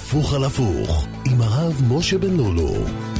הפוך על הפוך עם הרב משה בן לולו.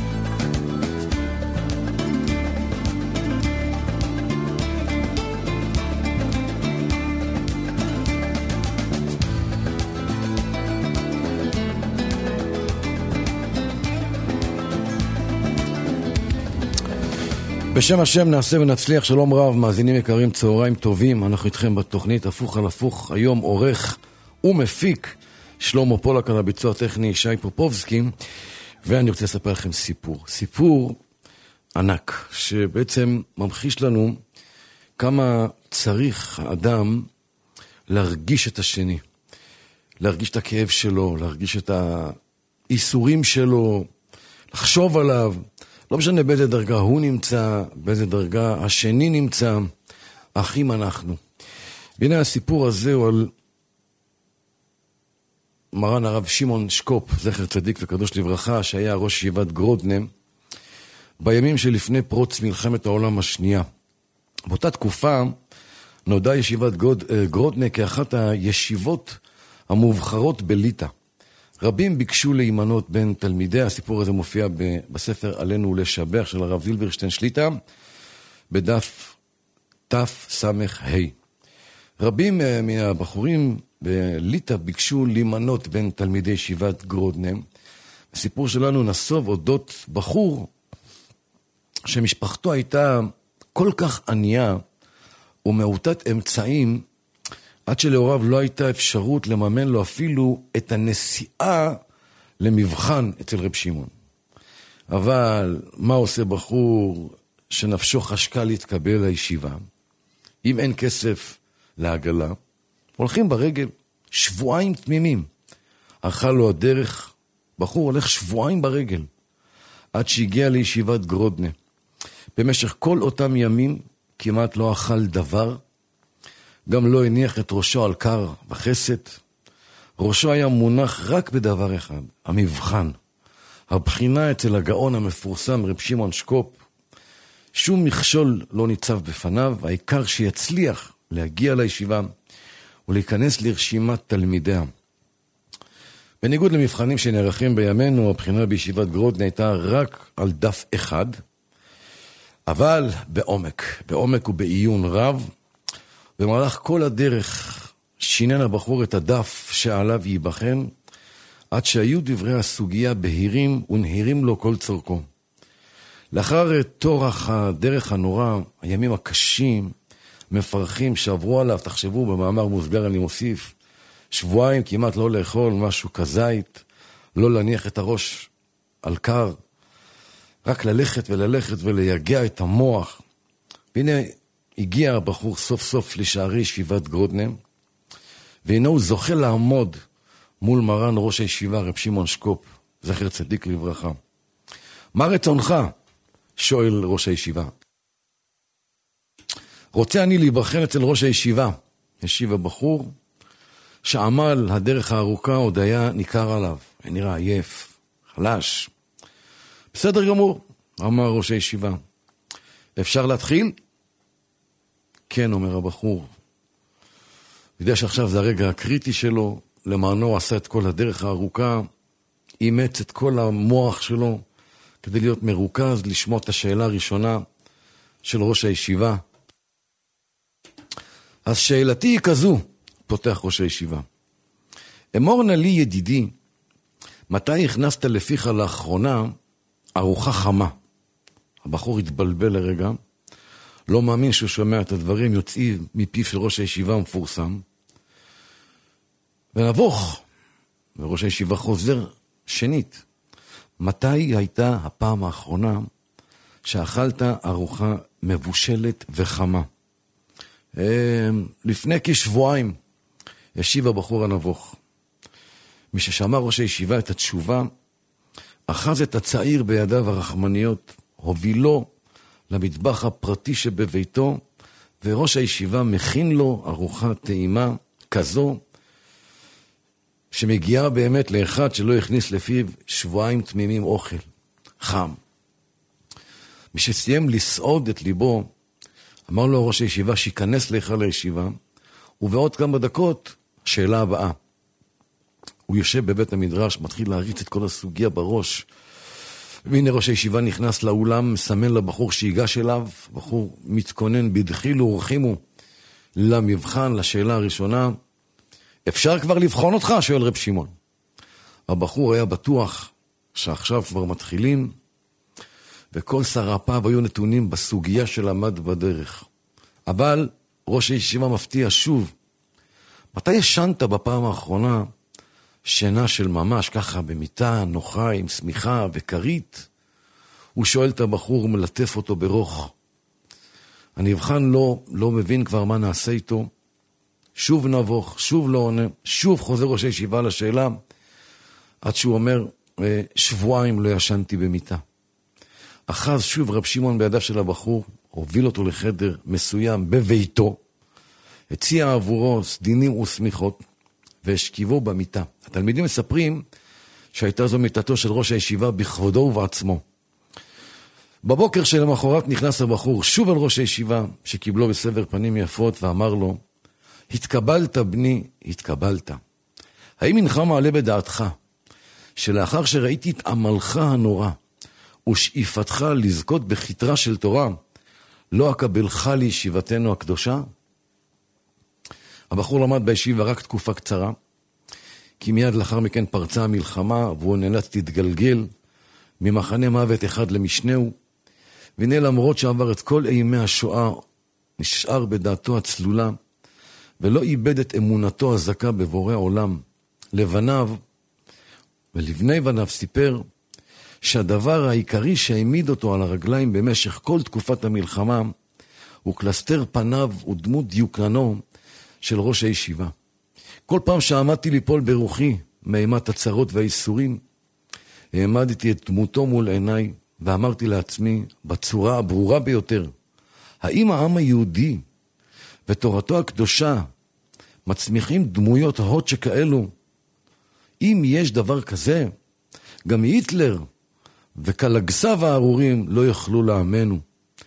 בשם השם נעשה ונצליח. שלום רב, מאזינים יקרים, צהריים טובים. אנחנו איתכם בתוכנית הפוך על הפוך. היום עורך ומפיק שלמה פולק, על הביצוע הטכני שי פופובסקי. ואני רוצה לספר לכם סיפור ענק, שבעצם ממחיש לנו כמה צריך האדם להרגיש את השני, להרגיש את הכאב שלו, להרגיש את האיסורים שלו, לחשוב עליו. לא משנה באיזה דרגה הוא נמצא, באיזה דרגה השני נמצא, אחים אנחנו. והנה הסיפור הזה הוא על מרן הרב שמעון שקופ, זכר צדיק וקדוש לברכה, שהיה ראש ישיבת גרודנה, בימים שלפני פרוץ מלחמת העולם השנייה. באותה תקופה נודעה ישיבת גרודנה כאחת הישיבות המובחרות בליטא. רבים ביקשו להימנות בין תלמידי. הסיפור הזה מופיע בספר עלינו לשבח של הרב זילברשטיין שליטה, בדף תס"ה. רבים מהבחורים בליטא ביקשו להימנות בין תלמידי ישיבת גרודנה. הסיפור שלנו נסוב אודות בחור שמשפחתו הייתה כל כך ענייה ומעוטת אמצעים, עד שלהוריו לא הייתה אפשרות לממן לו אפילו את הנסיעה למבחן אצל רב שמעון. אבל מה עושה בחור שנפשו חשקה להתקבל לישיבה? אם אין כסף לעגלה, הולכים ברגל שבועיים תמימים. אכל לו הדרך, בחור הולך שבועיים ברגל, עד שהגיע לישיבת גרודנה. במשך כל אותם ימים כמעט לא אכל דבר, גם לא הניח את ראשו על קר וחסת. ראשו היה מונח רק בדבר אחד, המבחן. הבחינה אצל הגאון המפורסם רב שמעון שקופ. שום מכשול לא ניצב בפניו, העיקר שיצליח להגיע לישיבה ולהיכנס לרשימת תלמידיה. בניגוד למבחנים שנערכים בימינו, הבחינה בישיבת גרודנה הייתה רק על דף אחד, אבל בעומק ובעיון רב. במהלך כל הדרך שינן הבחור את הדף שעליו ייבחן, עד שהיו דברי הסוגיה בהירים ונהירים לו כל צורכו. לאחר תורך הדרך הנורא, הימים הקשים, מפרכים שעברו עליו, תחשבו במאמר מוסגר אני מוסיף, שבועיים כמעט לא לאכול משהו כזית, לא להניח את הראש על קר, רק ללכת ולייגע את המוח. והנה הגיע הבחור סוף סוף לשערי ישיבת גרודנה, והנה הוא זוכה לעמוד מול מרן ראש הישיבה רב שמעון שקופ, זכר צדיק לברכה. מה רצונך? שואל ראש הישיבה. רוצה אני להיבחן אצל ראש הישיבה. ישיב הבחור שעמל הדרך הארוכה, עוד היה ניכר עליו, נראה עייף, חלש. בסדר גמור, אמר ראש הישיבה. אפשר להתחיל? כן, אומר הבחור. יודע שעכשיו זה הרגע הקריטי שלו, למענו עשה את כל הדרך הארוכה, אימץ את כל המוח שלו, כדי להיות מרוכז, לשמוע את השאלה הראשונה של ראש הישיבה. אז שאלתי היא כזו, פותח ראש הישיבה. אמור נא לי ידידי, מתי הכנסת לפיך לאחרונה ארוחה חמה? הבחור התבלבל לרגע, לא מאמין שהוא שומע את הדברים יוצאים מפיו של ראש הישיבה המפורסם, ונבוך, וראש הישיבה חוזר שנית. מתי הייתה הפעם האחרונה שאכלת ארוחה מבושלת וחמה? לפני כשבועיים, ישיב הבחור הנבוך. מששמע ראש הישיבה את התשובה, אחז את הצעיר בידיו הרחמניות, הובילו למטבח הפרטי שבביתו, וראש הישיבה מכין לו ארוחה טעימה כזו, שמגיעה באמת לאחד שלא הכניס לפיו שבועיים תמימים אוכל, חם. משסיים לסעוד את ליבו, אמר לו ראש הישיבה שיכנס להיכל הישיבה, ובעוד כמה דקות, שאלה הבאה. הוא יושב בבית המדרש, מתחיל להריץ את כל הסוגיה בראש. והנה ראש הישיבה נכנס לאולם, מסמן לבחור שיגש אליו, בחור מתכונן בדחילו ורחימו למבחן, לשאלה הראשונה. אפשר כבר לבחון אותך? שואל רב שמעון. הבחור היה בטוח שעכשיו כבר מתחילים, וכל שרפיו היו נתונים בסוגיה שלמד בדרך. אבל ראש הישיבה מפתיע שוב. מתי ישנת בפעם האחרונה שינה של ממש, ככה במיטה, נוחה, עם סמיכה וקרית? הוא שואל את הבחור ומלטף אותו ברוך. הנבחן לא מבין כבר מה נעשה איתו. שוב נבוך, שוב לא עונה, שוב חוזר ראש הישיבה לשאלה, עד שהוא אומר, שבועיים לא ישנתי במיטה. אחז שוב רב שמעון בידיו של הבחור, הוביל אותו לחדר מסוים בביתו, הציע עבורו סדינים וסמיכות, והשכיבו במיטה. התלמידים מספרים שהייתה זו מיטתו של ראש הישיבה בכבודו ובעצמו. בבוקר של המחרת נכנס הבחור שוב על ראש הישיבה, שקיבלו בסבר פנים יפות, ואמר לו, התקבלת בני, התקבלת. האם אינך מעלה בדעתך, שלאחר שראיתי את עמלך הנורא, ושאיפתך לזכות בכתרה של תורה, לא אקבלך לישיבתנו הקדושה? הבחור למד בישיבה רק תקופה קצרה, כי מיד לאחר מכן פרצה המלחמה, והוא נאלץ להתגלגל ממחנה מוות אחד למשנהו, והנה למרות שעבר את כל אימי השואה, נשאר בדעתו הצלולה, ולא איבד את אמונתו הזכה בבורא עולם. לבניו ולבני בניו סיפר שהדבר העיקרי שהעמיד אותו על הרגליים במשך כל תקופת המלחמה הוא קלסתר פניו ודמות דיוקנו של ראש הישיבה. כל פעם שעמדתי ליפול ברוחי מאימת הצרות והאיסורים, העמדתי את דמותו מול עיניי ואמרתי לעצמי בצורה הברורה ביותר, האם העם היהודי ותורתו הקדושה מצמיחים דמויות הוד שכאלו? אם יש דבר כזה, גם היטלר וקלגסיו הארורים לא יוכלו לאמנו.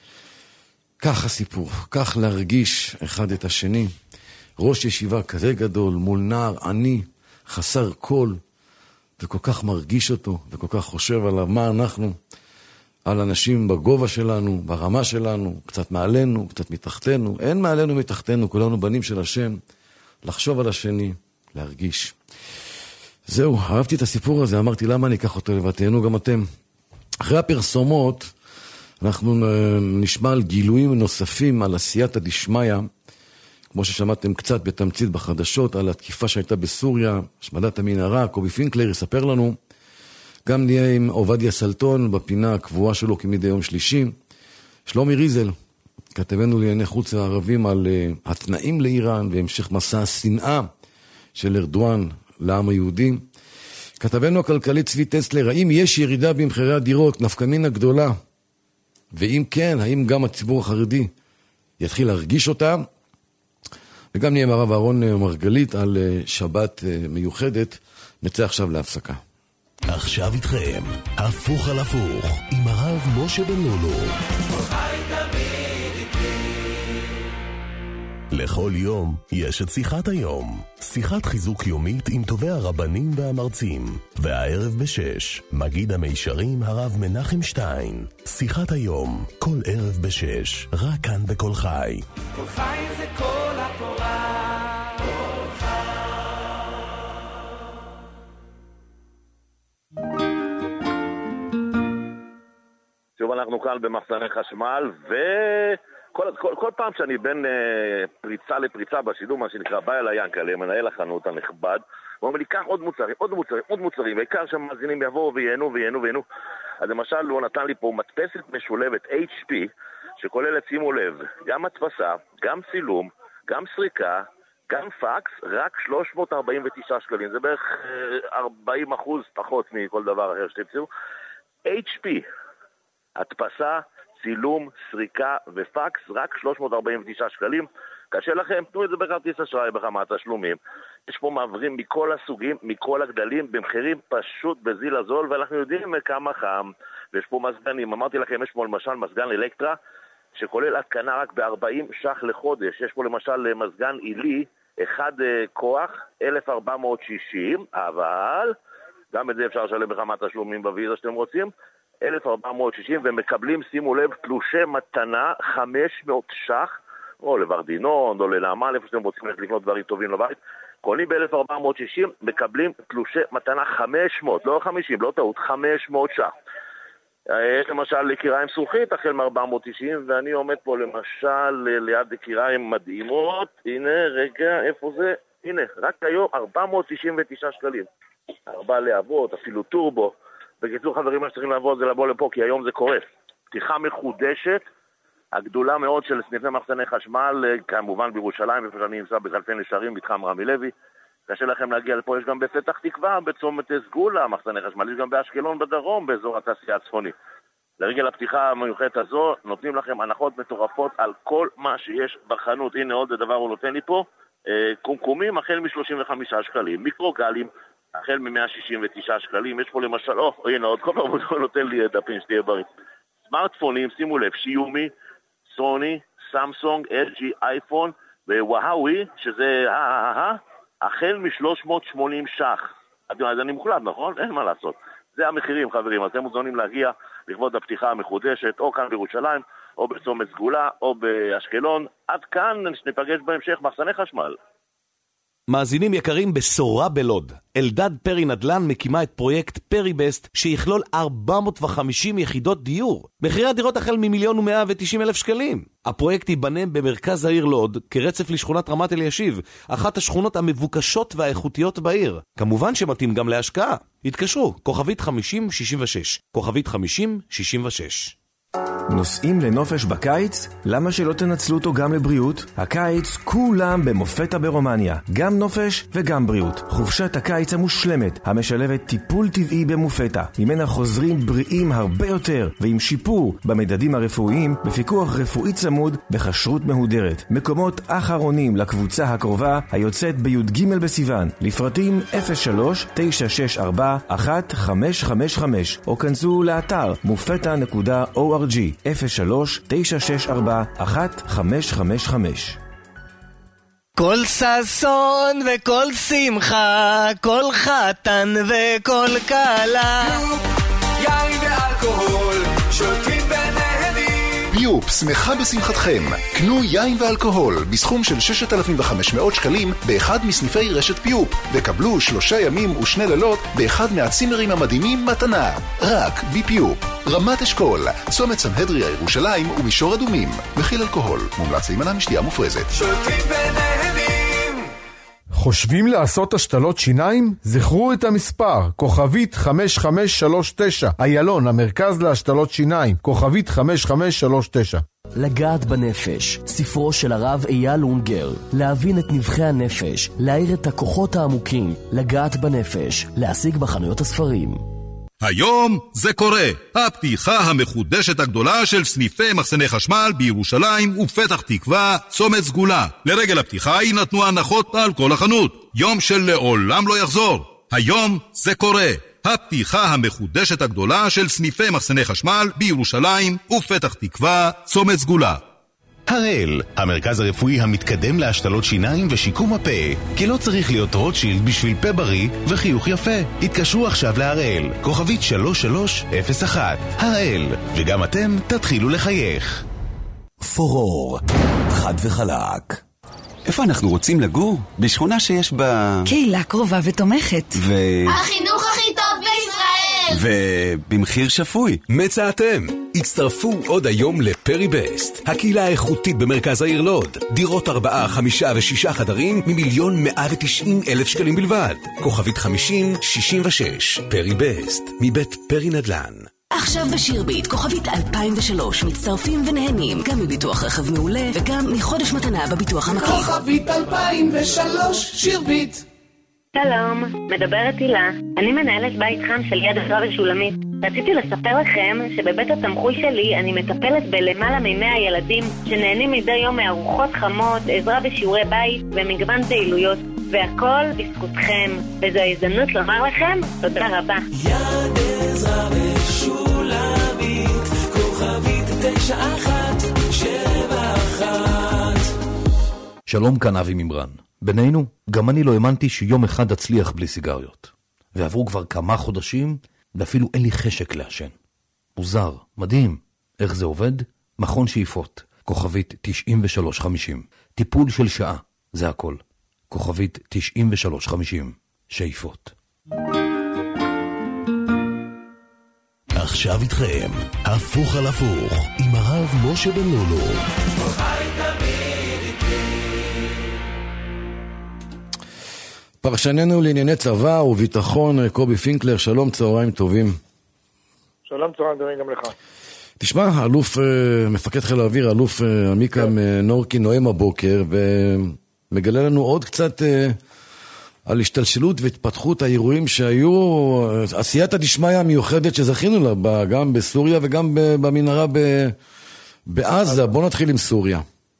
כך הסיפור, כך להרגיש אחד את השני. ראש ישיבה כזה גדול מול נער עני, חסר קול, וכל כך מרגיש אותו, וכל כך חושב עליו מה אנחנו, על אנשים בגובה שלנו, ברמה שלנו, קצת מעלינו, קצת מתחתנו. אין מעלינו מתחתנו, כולנו בנים של השם. לחשוב על השני, להרגיש. זהו, אהבתי את הסיפור הזה, אמרתי למה אני אקח אותו לבתינו גם אתם. אחרי הפרסומות, אנחנו נשמע על גילויים נוספים על עשיית הדשמיא, כמו ששמעתם קצת בתמצית בחדשות, על התקיפה שהייתה בסוריה, השמדת המנהרה, קובי פינקלר יספר לנו, גם נהיה עם עובדיה סלטון בפינה הקבועה שלו כמדי יום שלישי, שלומי ריזל, כתבנו לענייני חוץ הערבים על התנאים לאיראן והמשך מסע השנאה של ארדואן לעם היהודי. כתבנו הכלכלי צבי טסלר, האם יש ירידה במחירי הדירות, נפקא מינה גדולה? ואם כן, האם גם הציבור החרדי יתחיל להרגיש אותה? וגם נהיה עם הרב אהרון מרגלית על שבת מיוחדת. נצא עכשיו להפסקה. עכשיו איתכם, הפוך על הפוך, עם הרב משה בן לולו. לכל יום יש את שיחת היום. שיחת חיזוק יומית עם טובי הרבנים והמרצים. והערב ב6, מגיד המישרים הרב מנחם שטיין. שיחת היום, כל ערב ב6, רק כאן בכל חי. כל חי זה כל התורה. שוב אנחנו כאן במחסני חשמל, כל פעם שאני בין פריצה לפריצה בשידור, מה שנקרא, בא אל היאנקל'ה, מנהל החנות הנכבד, הוא אומר לי, קח עוד מוצרים, העיקר שהמאזינים יבואו וייהנו. אז למשל, הוא נתן לי פה מדפסת משולבת HP, שכוללת, שימו לב, גם הדפסה, גם צילום, גם סריקה, גם פקס, רק 349 שקלים. זה בערך 40% פחות מכל דבר אחר שתמצאו. HP, הדפסה, צילום, סריקה ופקס, רק 349 שקלים. קשה לכם? תנו את זה בכרטיס אשראי בכמה תשלומים. יש פה מעברים מכל הסוגים, מכל הגדלים, במחירים פשוט בזיל הזול, ואנחנו יודעים כמה חם. ויש פה מזגנים. אמרתי לכם, יש פה למשל מזגן אלקטרה, שכולל התקנה רק ב-40 ש"ח לחודש. יש פה למשל מזגן עילי, אחד כוח, 1,460, אבל גם את זה אפשר לשלם בכמה תשלומים בוויזה שאתם רוצים, 1,460, ומקבלים, שימו לב, תלושי מתנה 500 שח, או לוורדינון, או לנעמה, איפה שאתם רוצים לקנות דברים טובים לבית, קונים ב-1,460, מקבלים תלושי מתנה 500, לא 50, לא טעות, 500 שח. יש למשל קיריים זכוכית החל מ-490, ואני עומד פה למשל ליד קיריים מדהימות, הנה רגע, איפה זה? הנה, רק היום 499 שקלים. 4 להבות, אפילו טורבו. בקיצור חברים, מה שצריכים לעבוד זה לבוא לפה, כי היום זה קורס. פתיחה מחודשת, הגדולה מאוד של סניפי מחסני חשמל, כמובן בירושלים, איפה שאני נמצא בכלפי נשרים, מתחם רמי לוי. קשה לכם להגיע לפה, יש גם בפתח תקווה, בצומת סגולה, מחסני חשמל, יש גם באשקלון בדרום, באזור התעשייה הצפוני. לרגל הפתיחה המיוחדת הזו, נותנים לכם הנחות מטורפות על כל מה שיש בחנות. הנה עוד דבר הוא נותן לי פה, קומקומים החל מ-35 שקלים, מיקרוגלים החל מ-169 שקלים, יש פה למשל, הנה עוד כל פעם הוא נותן לי דפים שתהיה בריא. סמארטפונים, שימו לב, שיומי, סוני, סמסונג, LG, אייפון ווואוי, שזה החל מ-380 שח. אז אני מוחלט, נכון? אין מה לעשות. זה המחירים, חברים. אתם מוזמנים להגיע לכבוד הפתיחה המחודשת, או כאן בירושלים, או בצומת סגולה, או באשקלון. עד כאן ניפגש בהמשך מחסני חשמל. מאזינים יקרים, בשורה בלוד. אלדד פרי נדל"ן מקימה את פרויקט פרי בסט, שיכלול 450 יחידות דיור. מחירי הדירות החל מ1,190,000 שקלים. הפרויקט ייבנה במרכז העיר לוד, כרצף לשכונת רמת אלישיב, אחת השכונות המבוקשות והאיכותיות בעיר. כמובן שמתאים גם להשקעה. התקשרו, כוכבית 5066, כוכבית 5066. נוסעים לנופש בקיץ? למה שלא תנצלו אותו גם לבריאות? הקיץ כולם במופתה ברומניה, גם נופש וגם בריאות. חופשת הקיץ המושלמת, המשלבת טיפול טבעי במופתה, ממנה חוזרים בריאים הרבה יותר, ועם שיפור במדדים הרפואיים, בפיקוח רפואי צמוד וכשרות מהודרת. מקומות אחרונים לקבוצה הקרובה, היוצאת בי"ג בסיוון. לפרטים 03-964-1555, או כנסו לאתר mufeta.org 03-964-1555. כל ששון וכל שמחה, כל חתן וכל כלה, יין ואלכוהול, שותים ונהנים. ביופ, שמחה בשמחתכם. קנו יין ואלכוהול בסכום של 6,500 שקלים באחד מסניפי רשת ביופ, וקבלו 3 ימים ו2 לילות באחד מהצימרים המדהימים מתנה. רק בביופ. רמת אשכול, צומת סנהדריה ירושלים ומישור אדומים. מכיל אלכוהול, מומלץ להימנע משתייה מופרזת. שותים ונהנים. חושבים לעשות השתלות שיניים? זכרו את המספר, כוכבית 5539, איילון, המרכז להשתלות שיניים, כוכבית 5539. לגעת בנפש, ספרו של הרב אייל אונגר. להבין את נבחי הנפש, להאיר את הכוחות העמוקים. לגעת בנפש, להשיג בחנויות הספרים. היום זה קורה, הפתיחה המחודשת הגדולה של סניפי מחסני חשמל בירושלים ופתח תקווה, צומת סגולה. לרגל הפתיחה יינתנו הנחות על כל החנות, יום של לעולם לא יחזור. היום זה קורה, הפתיחה המחודשת הגדולה של סניפי מחסני חשמל בירושלים ופתח תקווה, צומת סגולה. הראל, המרכז הרפואי המתקדם להשתלות שיניים ושיקום הפה, כי לא צריך להיות רוטשילד בשביל פה בריא וחיוך יפה. התקשרו עכשיו להראל, כוכבית 3301. הראל, וגם אתם תתחילו לחייך. פורור, חד וחלק. איפה אנחנו רוצים לגור? בשכונה שיש בה... קהילה קרובה ותומכת. החינוך הכי טוב בישראל! ובמחיר שפוי. מצאתם. הצטרפו עוד היום לפרי בסט, הקהילה האיכותית במרכז העיר לוד. דירות 4, 5 ו6 חדרים מ1,190,000 שקלים בלבד. כוכבית 5066. פרי בסט, מבית פרי נדל"ן. עכשיו בשירביט, כוכבית 2003, מצטרפים ונהנים גם מביטוח רכב מעולה וגם מחודש מתנה בביטוח המקיף. כוכבית 2003, שירביט. שלום, מדברת הילה. אני מנהלת בית חם של יד עזרא ושולמית. רציתי לספר לכם שבבית התמחוי שלי אני מטפלת בלמעלה מ100 ילדים שנהנים מדי יום מארוחות חמות, עזרה בשיעורי בית ומגוון פעילויות, והכל בזכותכם. וזו ההזדמנות לומר לכם תודה רבה. יד עזרא ושולמית, כוכבית 9171. שלום, כאן אבי ממרן. בינינו, גם אני לא האמנתי שיום אחד אצליח בלי סיגריות. ועברו כבר כמה חודשים, ואפילו אין לי חשק לעשן. מוזר, מדהים. איך זה עובד? מכון שאיפות, כוכבית 9350. טיפול של שעה, זה הכל. כוכבית 9350. שאיפות. עכשיו איתכם, הפוך על הפוך, עם הרב משה בן לולו. פרשננו לענייני צבא וביטחון, קובי פינקלר, שלום, צהריים טובים. שלום, צהריים טובים גם לך. תשמע, אלוף, מפקד חיל האוויר, אלוף עמיקם נורקי נואם הבוקר, ומגלה לנו עוד קצת על השתלשלות והתפתחות האירועים שהיו, עשייתא דשמיא המיוחדת שזכינו לה, גם בסוריה וגם במנהרה בעזה. בוא נתחיל עם סוריה.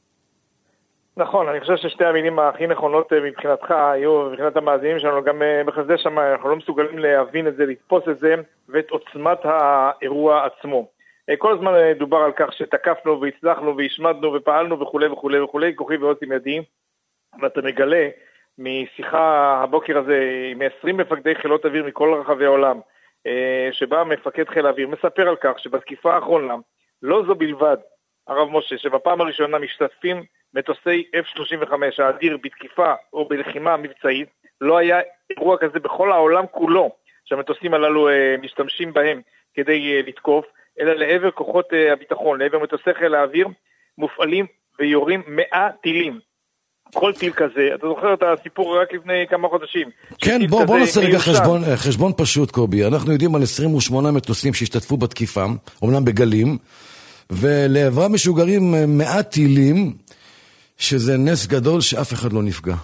נכון, אני חושב ששתי המילים הכי נכונות מבחינתך היו, מבחינת המאזינים שלנו, גם בחסדי שמיים, אנחנו לא מסוגלים להבין את זה, לתפוס את זה, ואת עוצמת האירוע עצמו. כל הזמן דובר על כך שתקפנו והצלחנו והשמדנו ופעלנו וכו' וכו' וכו', כוחי ועוצם ידי, ואתה מגלה משיחה הבוקר הזה עם 20 מפקדי חילות אוויר מכל רחבי העולם, שבה מפקד חיל האוויר מספר על כך שבתקיפה האחרונה, לא זו בלבד, הרב משה, שבפעם הראשונה משתתפים מטוסי F-35 האדיר בתקיפה או בלחימה מבצעית, לא היה אירוע כזה בכל העולם כולו, שהמטוסים הללו משתמשים בהם כדי לתקוף, אלא לעבר כוחות הביטחון, לעבר מטוסי חיל האוויר, מופעלים ויורים 100 טילים. כל טיל כזה, אתה זוכר את הסיפור רק לפני כמה חודשים. כן, בוא נעשה רגע חשבון פשוט, קובי. אנחנו יודעים על 28 מטוסים שהשתתפו בתקיפה, אומנם בגלים, ולעברם משוגרים 100 טילים, שזה נס גדול שאף אחד לא נפגע.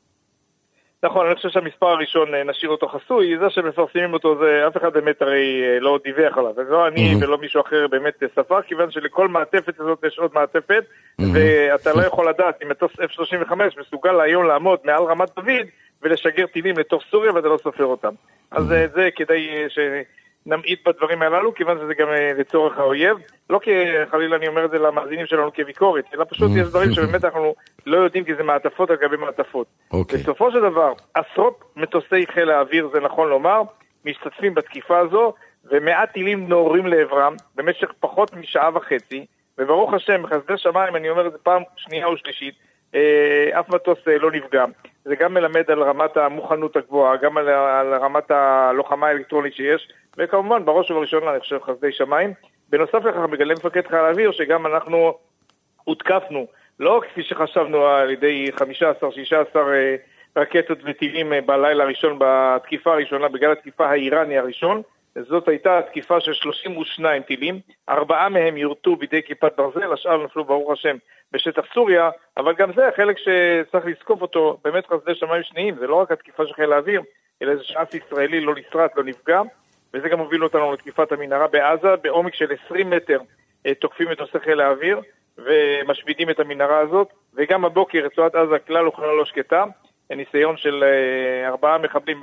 נכון, אני חושב שהמספר הראשון נשאיר אותו חסוי, זה שמפרסמים אותו, זה אף אחד באמת הרי לא דיווח עליו, ולא אני ולא מישהו אחר באמת ספר, כיוון שלכל מעטפת הזאת יש עוד מעטפת, ואתה לא יכול לדעת אם מטוס F-35 מסוגל היום לעמוד מעל רמת דוד, ולשגר טילים לתוך סוריה ואתה לא סופר אותם. אז זה כדאי שנמעיט בדברים הללו, כיוון שזה גם לצורך האויב, לא כחלילה אני אומר את זה למאזינים שלנו כביקורת, אלא פשוט יש דברים שבאמת אנחנו לא יודעים כי זה מעטפות על גבי מעטפות. בסופו של דבר, עשרות מטוסי חיל האוויר, זה נכון לומר, משתתפים בתקיפה הזו, ו100 טילים נורים לעברם במשך פחות משעה וחצי, וברוך השם, בחסדי שמיים, אני אומר את זה פעם שנייה או שלישית, אף מטוס לא נפגע. זה גם מלמד על רמת המוכנות הגבוהה, גם על רמת הלוחמה האלקטרונית שיש, וכמובן, בראש ובראשונה, אני חושב, חסדי שמיים. בנוסף לכך, מגלה מפקד חיל האוויר, שגם אנחנו הותקפנו, לא כפי שחשבנו על ידי 15-16 רקטות וטילים בלילה הראשון, בתקיפה הראשונה, בגלל התקיפה האיראני הראשון, זאת הייתה תקיפה של 32 טילים, 4 מהם יורטו בידי כיפת ברזל, השאר נפלו ברוך השם בשטח סוריה, אבל גם זה החלק שצריך לזקוף אותו, באמת חסדי שמיים שניים, זה לא רק התקיפה של חיל האוויר, אלא זה שאף ישראלי לא נסרט, לא נפגע, וזה גם הוביל אותנו לתקיפת המנהרה בעזה, בעומק של 20 מטר תוקפים את נושא חיל האוויר, ומשבידים את המנהרה הזאת, וגם הבוקר רצועת עזה כלל וכלל לא שקטה, הניסיון של 4 מחבלים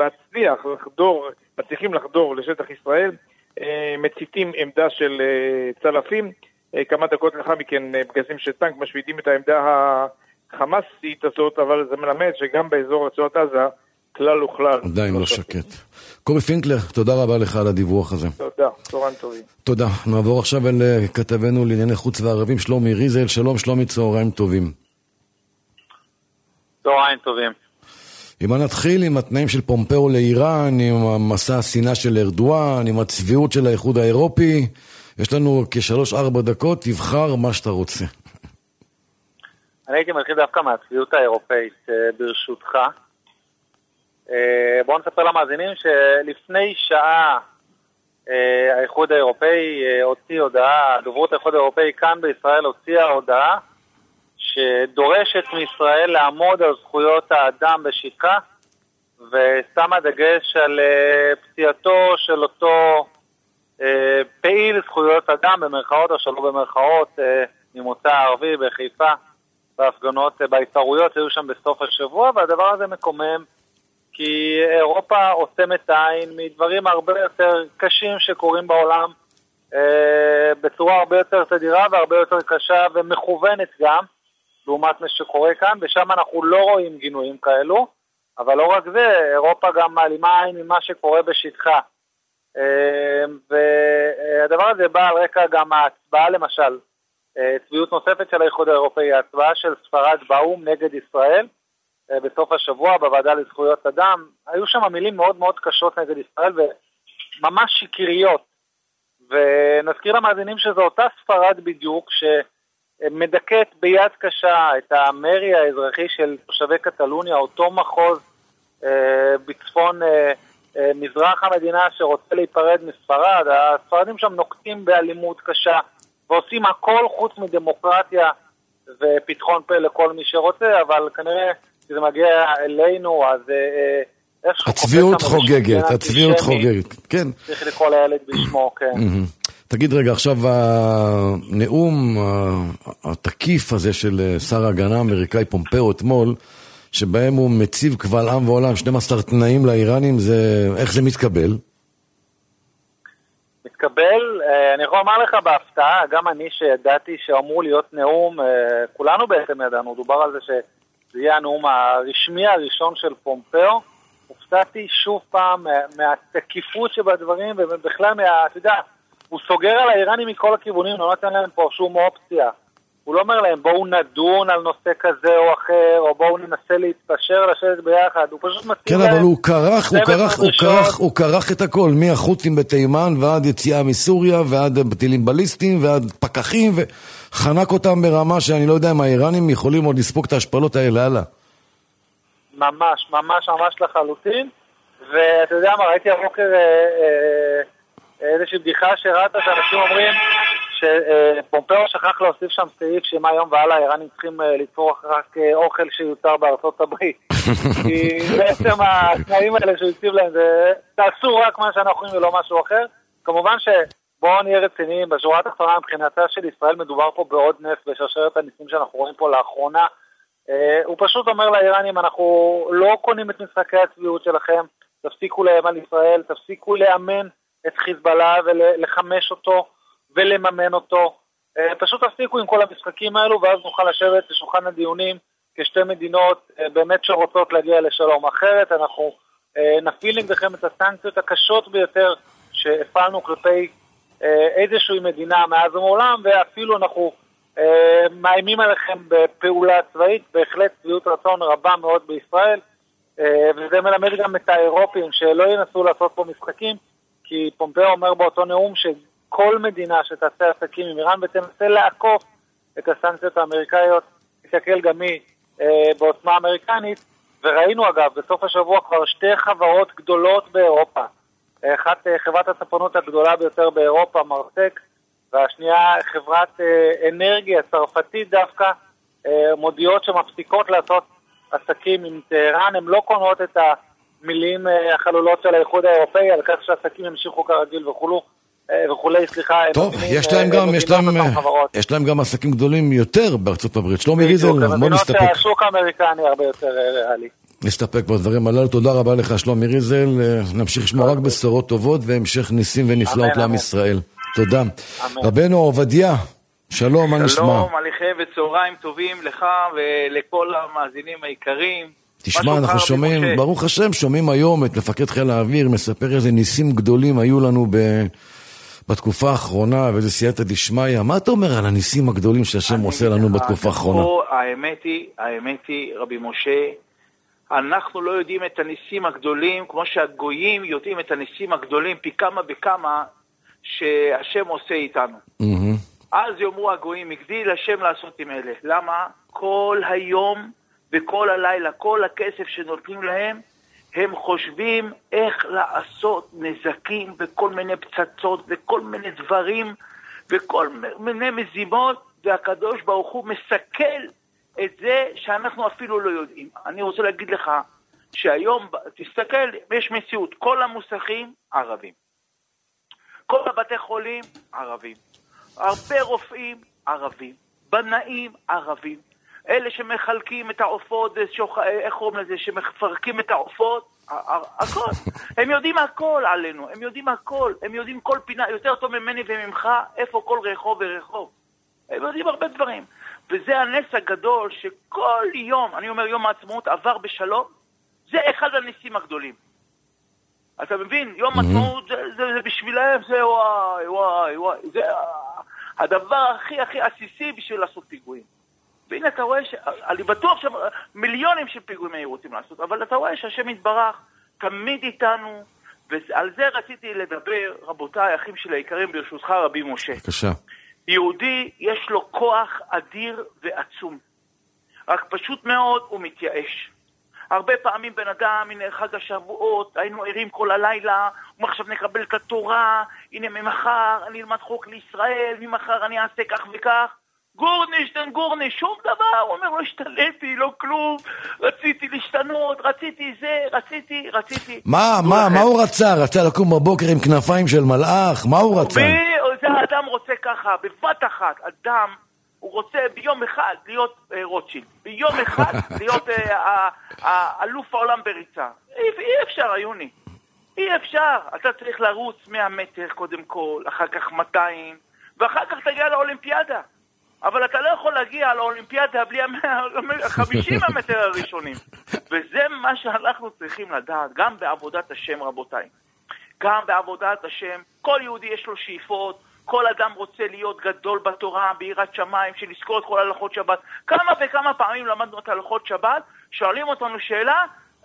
מצליחים לחדור לשטח ישראל, מציתים עמדה של צלפים, כמה דקות לאחר מכן פגזים של טנק משבידים את העמדה החמאסית הזאת, אבל זה מלמד שגם באזור רצועת עזה כלל וכלל. עדיין לא שקט. קובי פינקלר, תודה רבה לך על הדיווח הזה. תודה, צהריים טובים. תודה. נעבור עכשיו אל כתבנו לענייני חוץ וערבים, שלומי ריזל. שלום שלומי, צהריים טובים. צהריים טובים. אם נתחיל עם התנאים של פומפאו לאיראן, עם המסע השנאה של ארדואן, עם הצביעות של האיחוד האירופי, יש לנו כ3-4 דקות, תבחר מה שאתה רוצה. אני הייתי מתחיל דווקא מהצביעות האירופאית, ברשותך. בואו נספר למאזינים שלפני שעה האיחוד האירופאי הוציא הודעה, דוברות האיחוד האירופאי כאן בישראל הוציאה הודעה, שדורשת מישראל לעמוד על זכויות האדם בשטחה, ושמה דגש על פציעתו של אותו פעיל זכויות אדם במרכאות או שלא במרכאות, ממוצא ערבי בחיפה, בהפגנות, בהתפרעויות היו שם בסוף השבוע, והדבר הזה מקומם כי אירופה עוצמת עין מדברים הרבה יותר קשים שקורים בעולם, בצורה הרבה יותר תדירה והרבה יותר קשה ומכוונת גם, לעומת מה שקורה כאן, ושם אנחנו לא רואים גינויים כאלו, אבל לא רק זה, אירופה גם מעלימה עין ממה שקורה בשטחה. והדבר הזה בא על רקע גם ההצבעה למשל, צביעות נוספת של האיחוד האירופאי, ההצבעה של ספרד באום נגד ישראל, בסוף השבוע בוועדה לזכויות אדם, היו שם מילים מאוד מאוד קשות נגד ישראל וממש שקריות, ונזכיר למאזינים שזו אותה ספרד בדיוק שמדכאת ביד קשה את המרי האזרחי של תושבי קטלוניה, אותו מחוז בצפון מזרח המדינה שרוצה להיפרד מספרד. הספרדים שם נוקטים באלימות קשה ועושים הכל חוץ מדמוקרטיה ופתחון פה לכל מי שרוצה, אבל כנראה שזה מגיע אלינו, אז הצביעות חוגגת, הצביעות חוגגת, כן. צריך לקרוא לילד בשמו, כן. תגיד רגע, עכשיו הנאום התקיף הזה של שר ההגנה האמריקאי פומפאו אתמול, שבהם הוא מציב קבל עם ועולם 12 תנאים לאיראנים, איך זה מתקבל? מתקבל, אני יכול לומר לך בהפתעה, גם אני שידעתי שאמור להיות נאום, כולנו בעצם ידענו, דובר על זה שזה יהיה הנאום הרשמי הראשון של פומפאו, הופתעתי שוב פעם מהתקיפות שבדברים, ובכלל אתה יודע, הוא סוגר על האיראנים מכל הכיוונים, לא נותן להם פה שום אופציה. הוא לא אומר להם, בואו נדון על נושא כזה או אחר, או בואו ננסה להתפשר, לשבת ביחד. הוא פשוט מציב להם... כן, אבל הוא קרח את הכל, מהחות'ים בתימן ועד יציאה מסוריה, ועד בטילים בליסטיים, ועד פקחים, וחנק אותם ברמה שאני לא יודע אם האיראנים יכולים עוד לספוק את ההשפלות האלה, הלאה. ממש, ממש, ממש לחלוטין. ואתה יודע מה, ראיתי הבוקר איזושהי בדיחה שראית שאנשים אומרים שפומפאו שכח להוסיף שם סעיף שמהיום והלאה האיראנים צריכים לצרוך רק אוכל שיותר בארצות הברית. כי בעצם התנאים האלה שהוא הציב להם זה תעשו רק מה שאנחנו יכולים ולא משהו אחר. כמובן שבואו נהיה רציניים, בשורה התחתונה מבחינתה של ישראל מדובר פה בעוד נס בשרשרת הניסים שאנחנו רואים פה לאחרונה. הוא פשוט אומר לאיראנים, אנחנו לא קונים את משחקי הצביעות שלכם, תפסיקו להם על ישראל, תפסיקו לאמן את חיזבאללה ולחמש אותו ולממן אותו, פשוט תפסיקו עם כל המשחקים האלו, ואז נוכל לשבת לשולחן הדיונים כשתי מדינות באמת שרוצות להגיע לשלום. אחרת אנחנו נפיל נגדכם את הסנקציות הקשות ביותר שהפעלנו כלפי איזושהי מדינה מאז ומעולם, ואפילו אנחנו מאיימים עליכם בפעולה צבאית. בהחלט צביעות רצון רבה מאוד בישראל, וזה מלמד גם את האירופים שלא ינסו לעשות פה משחקים, כי פומפאו אומר באותו נאום שכל מדינה שתעשה עסקים עם איראן ותנסה לעקוף את הסנקציות האמריקאיות, תסתכל גם היא בעוצמה אמריקנית. וראינו אגב בסוף השבוע כבר שתי חברות גדולות באירופה, אחת חברת הספנות הגדולה ביותר באירופה, מרסק, והשנייה חברת אנרגיה צרפתית דווקא, מודיעות שמפסיקות לעשות עסקים עם טהרן. הן לא קונות את המילים החלולות של האיחוד האירופאי על כך שהעסקים ימשיכו כרגיל וכולי, סליחה. טוב, יש להם גם עסקים גדולים יותר בארצות הברית. שלומי ריזל, בוא נסתפק. השוק האמריקני הרבה יותר ריאלי. נסתפק בדברים הללו. תודה רבה לך שלומי ריזל, נמשיך לשמוע רק בשורות טובות והמשך ניסים ונפלאות לעם ישראל. תודה. רבנו עובדיה, שלום, מה נשמע? שלום עליכם וצהריים טובים לך ולכל המאזינים העיקריים. תשמע, אנחנו שומעים, ברוך השם, שומעים היום את מפקד חיל האוויר מספר איזה ניסים גדולים היו לנו בתקופה האחרונה, ואיזה סייעתא דשמיא. מה אתה אומר על הניסים הגדולים שהשם עושה לנו בתקופה האחרונה? האמת היא, רבי משה, אנחנו לא יודעים את הניסים הגדולים, כמו שהגויים יודעים את הניסים הגדולים פי כמה וכמה שהשם עושה איתנו. אז יאמרו הגויים, הגדיל השם לעשות עם אלה. למה? כל היום וכל הלילה, כל הכסף שנותנים להם, הם חושבים איך לעשות נזקים וכל מיני פצצות וכל מיני דברים וכל מיני מזימות, והקדוש ברוך הוא מסכל את זה שאנחנו אפילו לא יודעים. אני רוצה להגיד לך שהיום, תסתכל, יש מציאות, כל המוסכים ערבים, כל הבתי חולים ערבים, הרבה רופאים ערבים, בנאים ערבים, אלה שמחלקים את העופות, איך אומרים לזה, שמפרקים את העופות, הכל. הם יודעים הכל עלינו, הם יודעים הכל, הם יודעים כל פינה, יותר טוב ממני וממך, איפה כל רחוב ורחוב. הם יודעים הרבה דברים. וזה הנס הגדול שכל יום, אני אומר יום העצמאות עבר בשלום, זה אחד הניסים הגדולים. אתה מבין? יום העצמאות זה בשבילהם, זה וואי וואי וואי, זה הדבר הכי הכי עסיסי בשביל לעשות פיגועים. והנה אתה רואה, אני בטוח שמיליונים של פיגועים היו רוצים לעשות, אבל אתה רואה שהשם יתברך תמיד איתנו, ועל זה רציתי לדבר, רבותיי, אחים שלי היקרים, ברשותך רבי משה. בבקשה. יהודי יש לו כוח אדיר ועצום, רק פשוט מאוד הוא מתייאש. הרבה פעמים בן אדם, הנה חג השבועות, היינו ערים כל הלילה, ועכשיו נקבל את התורה, הנה ממחר אני אלמד חוק לישראל, ממחר אני אעשה כך וכך, גורניש, תן גורניש, שום דבר, הוא אומר, לא השתלטתי, לא כלום, רציתי להשתנות, רציתי זה, רציתי. מה הוא רצה? רצה לקום בבוקר עם כנפיים של מלאך? מה הוא רצה? זה האדם רוצה ככה, בבת אחת, אדם, הוא רוצה ביום אחד להיות רוטשילד, ביום אחד להיות אלוף העולם בריצה. אי אפשר, היוני. אי אפשר. אתה צריך לרוץ 100 מטר קודם כל, אחר כך 200, ואחר כך תגיע לאולימפיאדה. אבל אתה לא יכול להגיע לאולימפיאדה בלי 50 המטר הראשונים. וזה מה שאנחנו צריכים לדעת, גם בעבודת השם, רבותיי. גם בעבודת השם, כל יהודי יש לו שאיפות, כל אדם רוצה להיות גדול בתורה, ביראת שמיים, שלזכור את כל הלכות שבת. כמה וכמה פעמים למדנו את הלכות שבת, שואלים אותנו שאלה,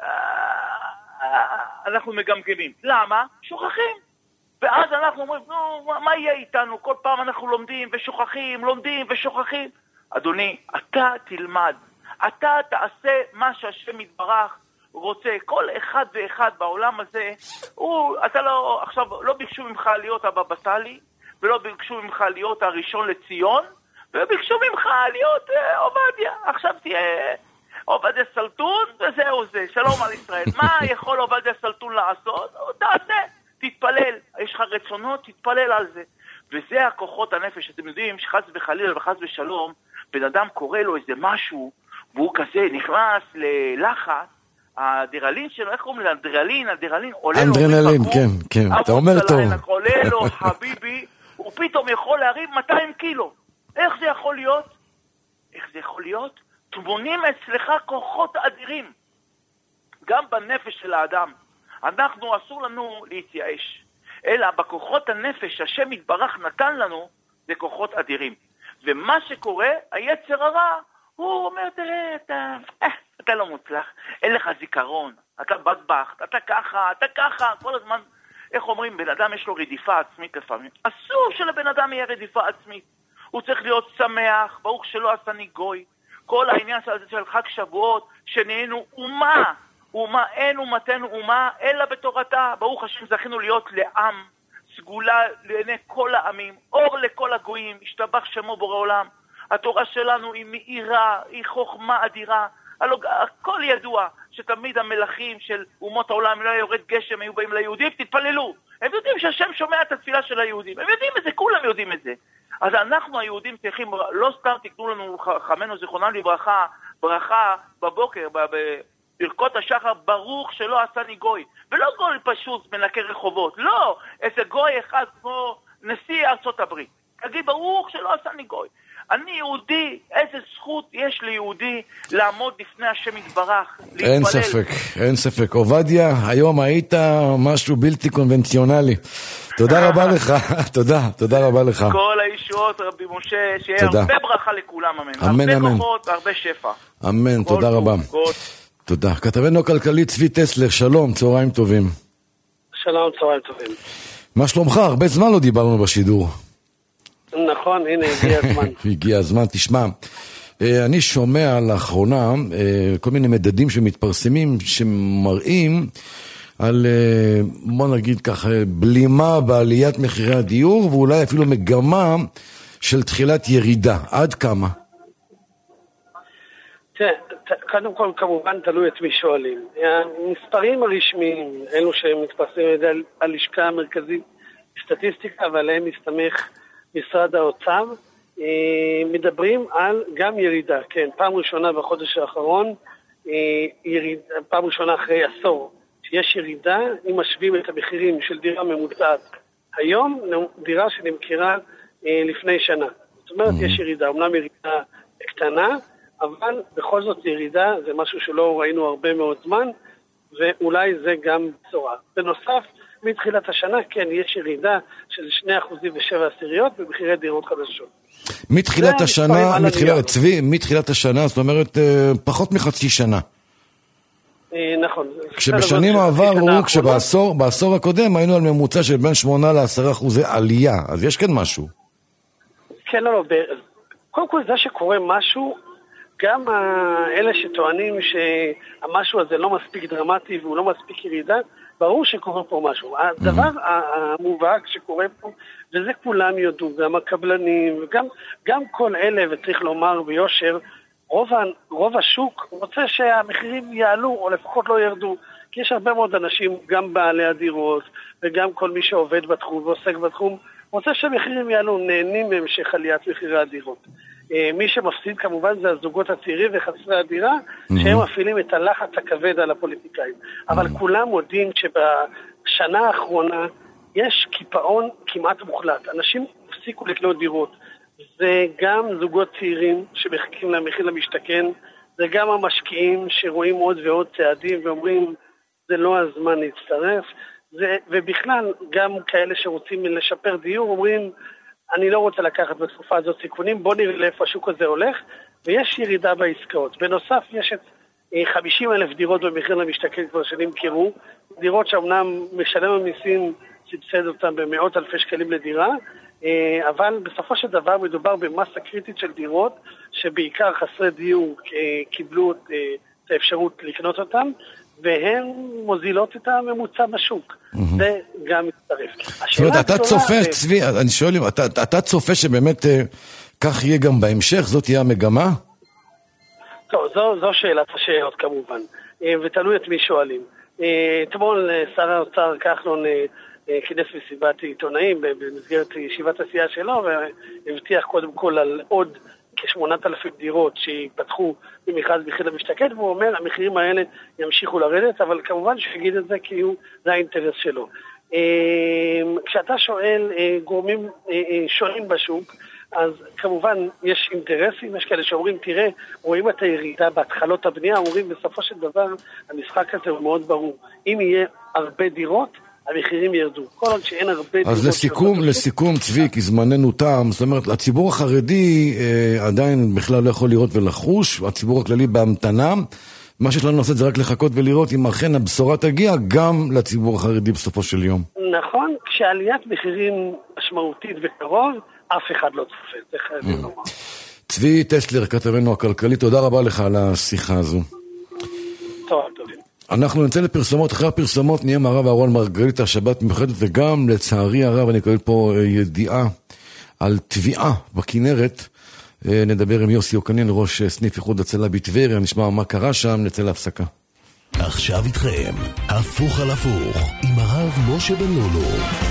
אנחנו מגמגמים. למה? שוכחים. ואז אנחנו אומרים, נו, מה יהיה איתנו? כל פעם אנחנו לומדים ושוכחים, לומדים ושוכחים. אדוני, אתה תלמד, אתה תעשה מה שהשם יתברך רוצה. כל אחד ואחד בעולם הזה, אתה לא, עכשיו, לא ביקשו ממך להיות הבבא סאלי, ולא ביקשו ממך להיות הראשון לציון, וביקשו ממך להיות עובדיה. עכשיו תהיה עובדיה סלטון, וזהו זה, שלום על ישראל. מה יכול עובדיה סלטון לעשות? תעשה, תתפלל. יש לך רצונות, תתפלל על זה. וזה הכוחות הנפש. אתם יודעים שחס וחלילה וחס ושלום, בן אדם קורא לו איזה משהו, והוא כזה נכנס ללחץ, האדרלין שלו, איך קוראים לאדרלין? אדרלין עולה לו. אנדרנלין, כן, אתה אומר טוב. עולה לו, חביבי, הוא פתאום יכול להרים 200 קילו. איך זה יכול להיות? איך זה יכול להיות? תמונים אצלך כוחות אדירים. גם בנפש של האדם. אנחנו אסור לנו להתייאש. אלא בכוחות הנפש השם יתברך נתן לנו, זה כוחות אדירים. ומה שקורה, היצר הרע, הוא אומר, תראה, אתה לא מוצלח, אין לך זיכרון, אתה בדבחת, אתה ככה, כל הזמן, איך אומרים, בן אדם יש לו רדיפה עצמית לפעמים. אסור שלבן אדם יהיה רדיפה עצמית. הוא צריך להיות שמח, ברוך שלא עשני גוי. כל העניין של חג שבועות, שנהיינו אומה, אין אומתנו אומה, אלא בתורתה. ברוך השם זכינו להיות לעם, סגולה לעיני כל העמים, אור לכל הגויים, השתבח שמו בורא עולם. התורה שלנו היא מאירה, היא חוכמה אדירה. הכל ידוע שתמיד המלכים של אומות העולם, לא יורד גשם, היו באים ליהודים, תתפללו. הם יודעים שהשם שומע את התפילה של היהודים. הם יודעים את זה, כולם יודעים את זה. אז אנחנו היהודים צריכים, לא סתם תקנו לנו חכמינו זיכרונם לברכה, ברכה בבוקר, בברכות השחר, ברוך שלא עשני גוי. ולא גוי פשוט מנקה רחובות, לא, איזה גוי אחד כמו נשיא ארצות הברית. תגיד ברוך שלא עשני גוי. אני יהודי, איזה זכות יש ליהודי לעמוד לפני השם יתברך, להתפלל. אין ספק. עובדיה, היום היית משהו בלתי קונבנציונלי. תודה רבה לך, תודה רבה לך. כל הישועות, רבי משה, שיהיה הרבה ברכה לכולם, אמן. הרבה כוחות, הרבה שפע. אמן, תודה רבה. תודה. כתבנו הכלכלי צבי טסלר, שלום, צהריים טובים. שלום, צהריים טובים. מה שלומך? הרבה זמן לא דיברנו בשידור. נכון, הנה, הגיע הזמן. הגיע הזמן, תשמע, אני שומע לאחרונה כל מיני מדדים שמתפרסמים, שמראים על, בוא נגיד ככה, בלימה בעליית מחירי הדיור, ואולי אפילו מגמה של תחילת ירידה. עד כמה? קודם כל, כמובן, תלוי את מי שואלים. המספרים הרשמיים, אלו שמתפרסמים על ידי הלשכה המרכזית סטטיסטיקה, ועליהם מסתמך משרד האוצר, מדברים על גם ירידה, כן, פעם ראשונה בחודש האחרון, פעם ראשונה אחרי עשור, שיש ירידה, אם משווים את המחירים של דירה ממוצעת היום, דירה שנמכרה לפני שנה. זאת אומרת, יש ירידה, אומנם ירידה קטנה, אבל בכל זאת ירידה, זה משהו שלא ראינו הרבה מאוד זמן, ואולי זה גם בשורה. בנוסף, מתחילת השנה, כן, יש ירידה של 2.7% במחירי דירות חדשות. מתחילת השנה, מתחילת השנה, זאת אומרת, פחות מחצי שנה. נכון. כשבשנים עברו, בעשור הקודם, היינו על ממוצע של בין 8 ל10% עלייה, אז יש כאן משהו. כן, לא, קודם כל זה שקורה משהו, גם אלה שטוענים שהמשהו הזה לא מספיק דרמטי והוא לא מספיק ירידה, ברור שקורה פה משהו. הדבר המובהק שקורה פה, וזה כולם יודעו, גם הקבלנים, וגם כל אלה, וצריך לומר ביושר, רוב השוק רוצה שהמחירים יעלו, או לפחות לא ירדו, כי יש הרבה מאוד אנשים, גם בעלי הדירות, וגם כל מי שעובד בתחום ועוסק בתחום, רוצה שהמחירים יעלו, נהנים מהמשך עליית מחירי הדירות. מי שמפסיד כמובן זה הזוגות הצעירים וחסרי הדירה, שהם מפעילים את הלחץ הכבד על הפוליטיקאים. אבל כולם יודעים שבשנה האחרונה יש קיפאון כמעט מוחלט. אנשים הפסיקו לקנות דירות. זה גם זוגות צעירים שמחכים למחיר למשתכן, זה גם המשקיעים שרואים עוד ועוד צעדים ואומרים זה לא הזמן להצטרף, ובכלל גם כאלה שרוצים לשפר דיור אומרים אני לא רוצה לקחת בתקופה הזאת סיכונים, בוא נראה לאיפה השוק הזה הולך, ויש ירידה בעסקאות. בנוסף יש את 50,000 דירות במחיר למשתכן כבר שנמכרו, דירות שאומנם משלם המיסים סבסד אותם במאות אלפי שקלים לדירה, אבל בסופו של דבר מדובר במסה קריטית של דירות, שבעיקר חסרי דיור קיבלו את האפשרות לקנות אותם, והן מוזילות את הממוצע בשוק. זה גם מצטרף. זאת אומרת, אתה צופה, צבי, אני שואל, אתה צופה שבאמת כך יהיה גם בהמשך? זאת תהיה המגמה? טוב, זו שאלת השאלות כמובן, ותלוי את מי שואלים. אתמול שר האוצר כחלון כינס מסיבת עיתונאים במסגרת ישיבת הסיעה שלו, והבטיח קודם כל על עוד כ8,000 דירות שיפתחו במכרז מחיר למשתכן, והוא אומר, המחירים האלה ימשיכו לרדת, אבל כמובן שיגיד את זה כי זה האינטרס שלו. כשאתה שואל גורמים שונים בשוק, אז כמובן יש אינטרסים, יש כאלה שאומרים, תראה, רואים את הירידה בהתחלות הבנייה, אומרים בסופו של דבר, המשחק הזה הוא מאוד ברור. אם יהיה הרבה דירות, המחירים ירדו. כל עוד שאין הרבה דירות... אז לסיכום, צבי, כי זמננו תם, זאת אומרת, הציבור החרדי עדיין בכלל לא יכול לראות ולחוש, הציבור הכללי בהמתנה, מה שיש לנו לעשות זה רק לחכות ולראות אם אכן הבשורה תגיע גם לציבור החרדי בסופו של יום. נכון, כשעליית מחירים משמעותית בקרוב, אף אחד לא צופה, זה חייבים לומר. צבי טסלר, כתבנו הכלכלי, תודה רבה לך על השיחה הזו. טוב. אנחנו נמצא לפרסומות, אחרי הפרסומות נהיה מהרב אהרון מרגלית השבת מיוחדת, וגם לצערי הרב אני קורא פה ידיעה על תביעה בכנרת. נדבר עם יוסי אוקנין, ראש סניף איחוד הצלה בטבריה, נשמע מה קרה שם, נצא להפסקה. עכשיו איתכם, הפוך על הפוך, עם הרב משה בן לולו.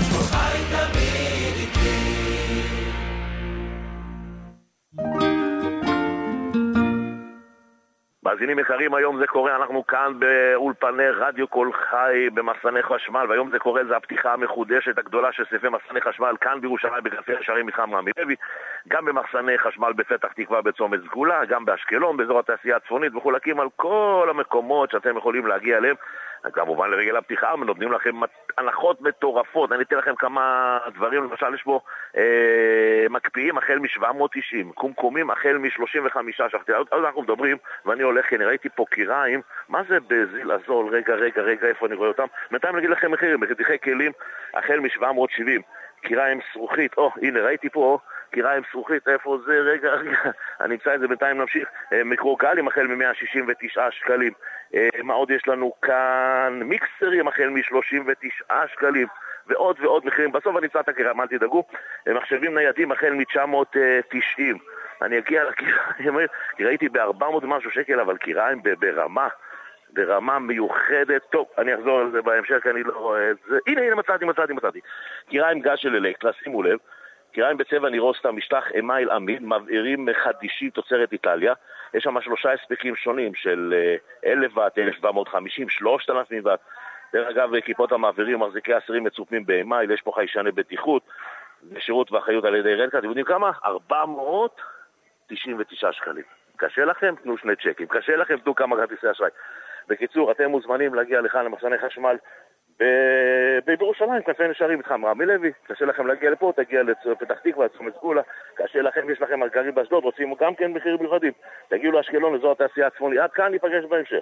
מאזינים יקרים, היום זה קורה, אנחנו כאן באולפני רדיו קול חי במחסני חשמל, והיום זה קורה, זה הפתיחה המחודשת הגדולה של סניפי מחסני חשמל כאן בירושלים בקלפי השערים מתחם רמי לוי, גם במחסני חשמל בפתח תקווה בצומת סגולה, גם באשקלון באזור התעשייה הצפונית, מחולקים על כל המקומות שאתם יכולים להגיע אליהם. כמובן לרגל הפתיחה נותנים לכם הנחות מטורפות. אני אתן לכם כמה דברים, למשל יש פה מקפיאים החל מ-790, קומקומים החל מ-35 שחטי. אז אנחנו מדברים, ואני הולך, אני ראיתי פה קיריים, מה זה בזיל הזול? רגע, איפה אני רואה אותם? בינתיים נגיד לכם מחירים, בחתיכי כלים החל מ-770, קיריים שרוכית, הנה ראיתי פה, קיריים שרוכית, איפה זה? רגע, אני אמצא את זה, בינתיים נמשיך. מיקרוגלים החל מ-169 שקלים. מה עוד יש לנו כאן? מיקסרים החל מ-39 שקלים. ועוד ועוד מחירים. בסוף אני אמצא את הקיריים, אל תדאגו. מחשבים ניידים החל מ-990. אני אגיע לקיריים, ראיתי ב-400 ומשהו שקל, אבל קיריים ברמה מיוחדת. טוב, אני אחזור על זה בהמשך, כי אני לא רואה את זה. הנה, מצאתי. קיריים גז של אלקטרה, שימו לב. קיריים בצבע נירוסטה, משטח אמייל עמיד, מבעירים חדישים תוצרת איטליה. יש שם 3 הספקים שונים של 1,000 ואט, 1,750, 3,000 ואט. דרך אגב, כיפות המעבירים, מחזיקי אסירים מצופים באמייל, יש פה חיישני בטיחות, בשירות ואחריות על ידי רדקה. אתם יודעים כמה? 400 99 שקלים. קשה לכם? תנו 2 צ'קים. קשה לכם? תנו כמה כרטיסי אשראי. בקיצור, אתם מוזמנים להגיע לכאן למחסני חשמל בירושלים, כנפי נשרים, מתחם רמי לוי. קשה לכם להגיע לפה, תגיע לפתח תקווה, צומת סגולה. קשה לכם, יש לכם גרים באשדוד, רוצים גם כן מחירים מיוחדים. תגיעו לאשקלון, לאזור התעשייה הצפוני. עד כאן ניפגש בהמשך.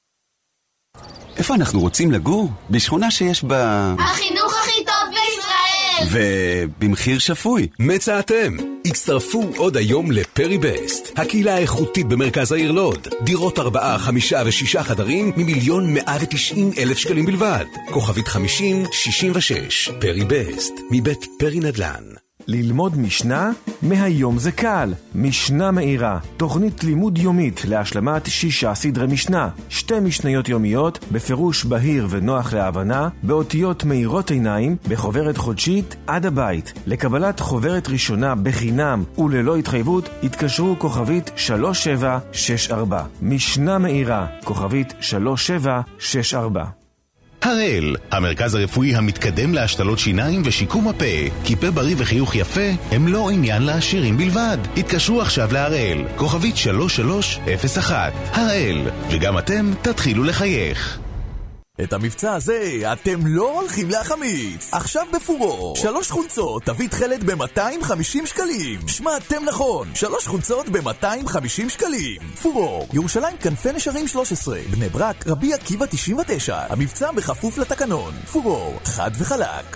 איפה אנחנו רוצים לגור? בשכונה שיש בה... החינוך הכי טוב בישראל! ובמחיר שפוי. מצאתם! הצטרפו עוד היום לפרי בסט, הקהילה האיכותית במרכז העיר לוד. דירות 4, 5 ו6 חדרים מ1,190,000 שקלים בלבד. כוכבית 5066. פרי בסט, מבית פרי נדל"ן. ללמוד משנה? מהיום זה קל. משנה מאירה, תוכנית לימוד יומית להשלמת 6 סדרי משנה. 2 משניות יומיות, בפירוש בהיר ונוח להבנה, באותיות מאירות עיניים, בחוברת חודשית עד הבית. לקבלת חוברת ראשונה בחינם וללא התחייבות, התקשרו כוכבית 3764. משנה מאירה, כוכבית 3764. הראל, המרכז הרפואי המתקדם להשתלות שיניים ושיקום הפה. כי פה בריא וחיוך יפה הם לא עניין לעשירים בלבד. התקשרו עכשיו להראל, כוכבית 3301. הראל, וגם אתם תתחילו לחייך. את המבצע הזה אתם לא הולכים להחמיץ. עכשיו בפורו 3 חולצות תביא תחלת ב-250 שקלים. שמעתם נכון, 3 חולצות ב-250 שקלים. פורו, ירושלים כנפי נשרים 13, בני ברק רבי עקיבא 99. המבצע בכפוף לתקנון. פורו, חד וחלק.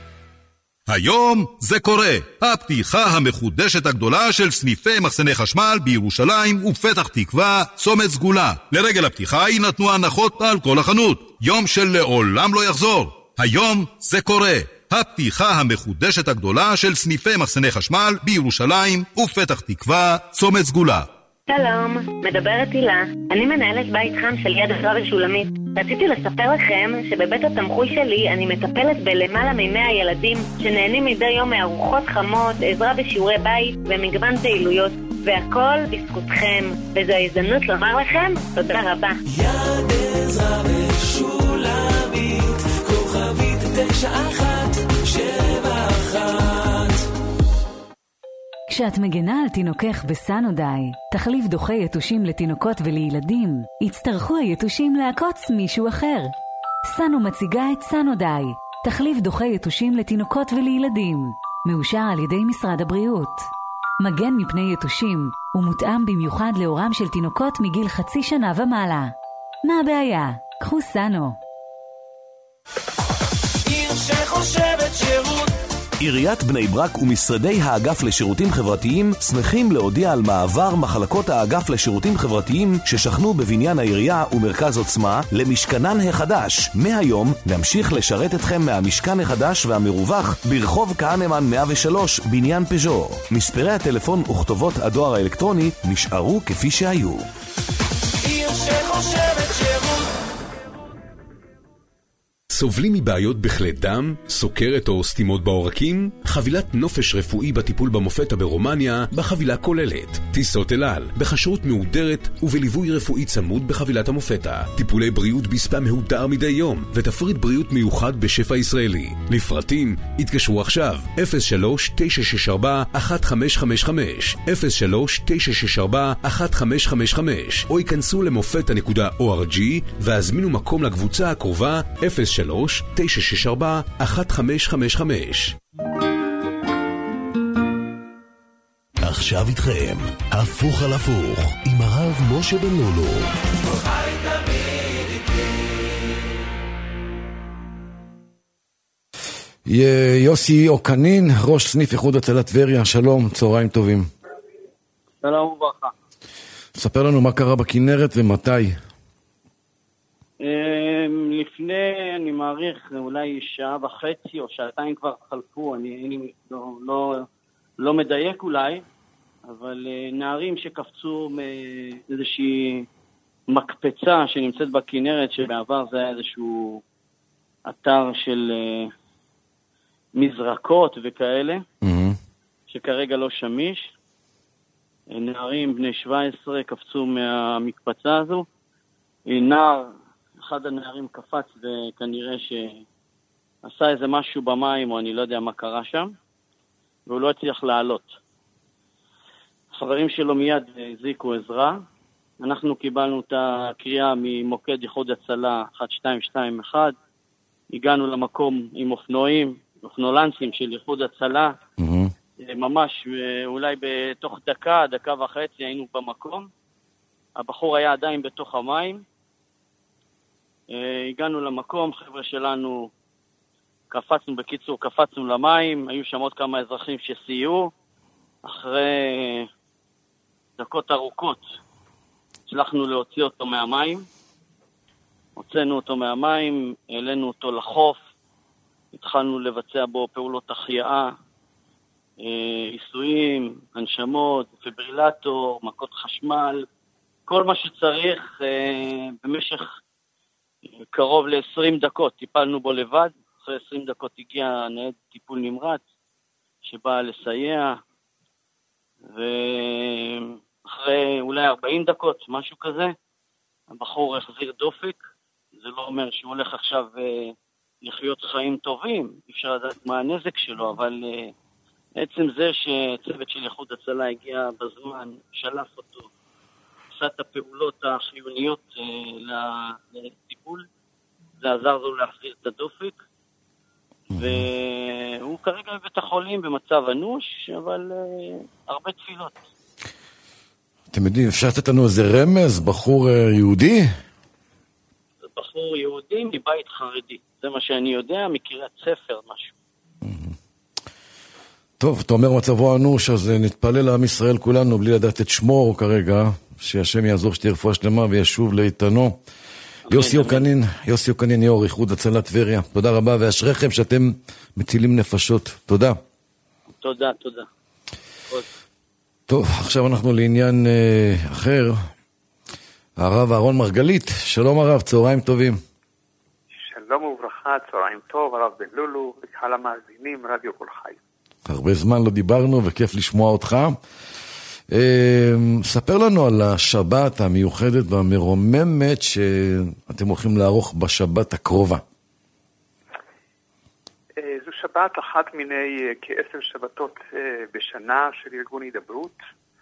היום זה קורה. הפתיחה המחודשת הגדולה של סניפי מחסני חשמל בירושלים ופתח תקווה, צומת סגולה. לרגל הפתיחה יינתנו הנחות על כל החנות. יום של לעולם לא יחזור. היום זה קורה. הפתיחה המחודשת הגדולה של סניפי מחסני חשמל בירושלים ופתח תקווה, צומת סגולה. שלום, מדברת הילה. אני מנהלת בית חם של יד עזרא ושולמית. רציתי לספר לכם שבבית התמחוי שלי אני מטפלת בלמעלה מ100 ילדים שנהנים מדי יום מארוחות חמות, עזרה בשיעורי בית ומגוון פעילויות, והכל בזכותכם. וזו ההזדמנות לומר לכם תודה רבה. יד עזרא ושולמית, כוכבית 9171. כשאת מגנה על תינוקך בסנודיי, תחליף דוחה יתושים לתינוקות ולילדים, יצטרכו היתושים לעקוץ מישהו אחר. סנו מציגה את סנודיי, תחליף דוחה יתושים לתינוקות ולילדים, מאושר על ידי משרד הבריאות. מגן מפני יתושים, ומותאם במיוחד לאורם של תינוקות מגיל 0.5 שנה ומעלה. מה הבעיה? קחו סנו. עיר שחושבת שירות, עיריית בני ברק ומשרדי האגף לשירותים חברתיים שמחים להודיע על מעבר מחלקות האגף לשירותים חברתיים ששכנו בבניין העירייה ומרכז עוצמה למשכנן החדש. מהיום נמשיך לשרת אתכם מהמשכן החדש והמרווח ברחוב כהנמן 103 בניין פז'ו. מספרי הטלפון וכתובות הדואר האלקטרוני נשארו כפי שהיו. עיר שחושבת שירות. סובלים מבעיות בכלי דם, סוכרת או סתימות בעורקים? חבילת נופש רפואי בטיפול במופתא ברומניה בחבילה כוללת. טיסות אל על, בכשרות מהודרת ובליווי רפואי צמוד בחבילת המופתא. טיפולי בריאות בספא מהודר מדי יום ותפריט בריאות מיוחד בשפע ישראלי. לפרטים, התקשרו עכשיו 03-964-1555 03-964-1555 או ייכנסו למופתא.org והזמינו מקום לקבוצה הקרובה 03-964-1555. עכשיו איתכם, הפוך על הפוך, עם הרב משה בן לולו. יוסי אוקנין, ראש סניף איחוד הצלה טבריה, שלום, צהריים טובים. שלום וברכה. ספר לנו מה קרה בכנרת ומתי. לפני, אני מעריך, אולי 1.5 או 2 כבר חלפו, אני לא מדייק אולי, אבל נערים שקפצו מאיזושהי מקפצה שנמצאת בכנרת, שבעבר זה היה איזשהו אתר של מזרקות וכאלה, שכרגע לא שמיש. נערים בני 17 קפצו מהמקפצה הזו. אחד הנערים קפץ וכנראה שעשה איזה משהו במים, או אני לא יודע מה קרה שם, והוא לא הצליח לעלות. חברים שלו מיד הזיקו עזרה. אנחנו קיבלנו את הקריאה ממוקד איחוד הצלה 1221. הגענו למקום עם אופנולנסים של איחוד הצלה. ממש אולי בתוך דקה וחצי היינו במקום. הבחור היה עדיין בתוך המים. הגענו למקום, חבר'ה שלנו קפצנו למים, היו שם עוד כמה אזרחים שסייעו. אחרי דקות ארוכות הצלחנו להוציא אותו מהמים. הוצאנו אותו מהמים, העלינו אותו לחוף, התחלנו לבצע בו פעולות החייאה, עיסויים, הנשמות, דפיברילטור, מכות חשמל, כל מה שצריך. במשך קרוב ל-20 דקות טיפלנו בו לבד. אחרי 20 דקות הגיע ניידת טיפול נמרץ שבאה לסייע, ואחרי אולי 40 דקות, משהו כזה, הבחור החזיר דופק. זה לא אומר שהוא הולך עכשיו לחיות חיים טובים, אפשר לדעת מה הנזק שלו, אבל עצם זה שצוות של איחוד הצלה הגיע בזמן, שלף אותו, עשה את הפעולות החיוניות לטיפול, זה עזר לו להחזיר את הדופק, והוא כרגע בבית החולים במצב אנוש, אבל הרבה תפילות. אתם יודעים, אפשר לתת לנו איזה רמז, בחור יהודי? זה בחור יהודי מבית חרדי, זה מה שאני יודע, מקריית ספר משהו. טוב, אתה אומר מצבו אנוש, אז נתפלל לעם ישראל כולנו בלי לדעת את שמו כרגע, שהשם יעזור שתהיה רפואה שלמה וישוב לאיתנו. יוסי אוקנין, יו"ר איחוד הצלה טבריה, תודה רבה, ואשריכם שאתם מצילים נפשות. תודה. תודה. טוב, עכשיו אנחנו לעניין אחר. הרב אהרון מרגלית, שלום הרב, צהריים טובים. שלום וברכה, צהריים טוב, הרב בן לולו, וקהל המאזינים, רדיו כל חי. הרבה זמן לא דיברנו וכיף לשמוע אותך. ספר לנו על השבת המיוחדת והמרוממת שאתם הולכים לערוך בשבת הקרובה. זו שבת אחת מיני כ10 שבתות בשנה של ארגון הידברות.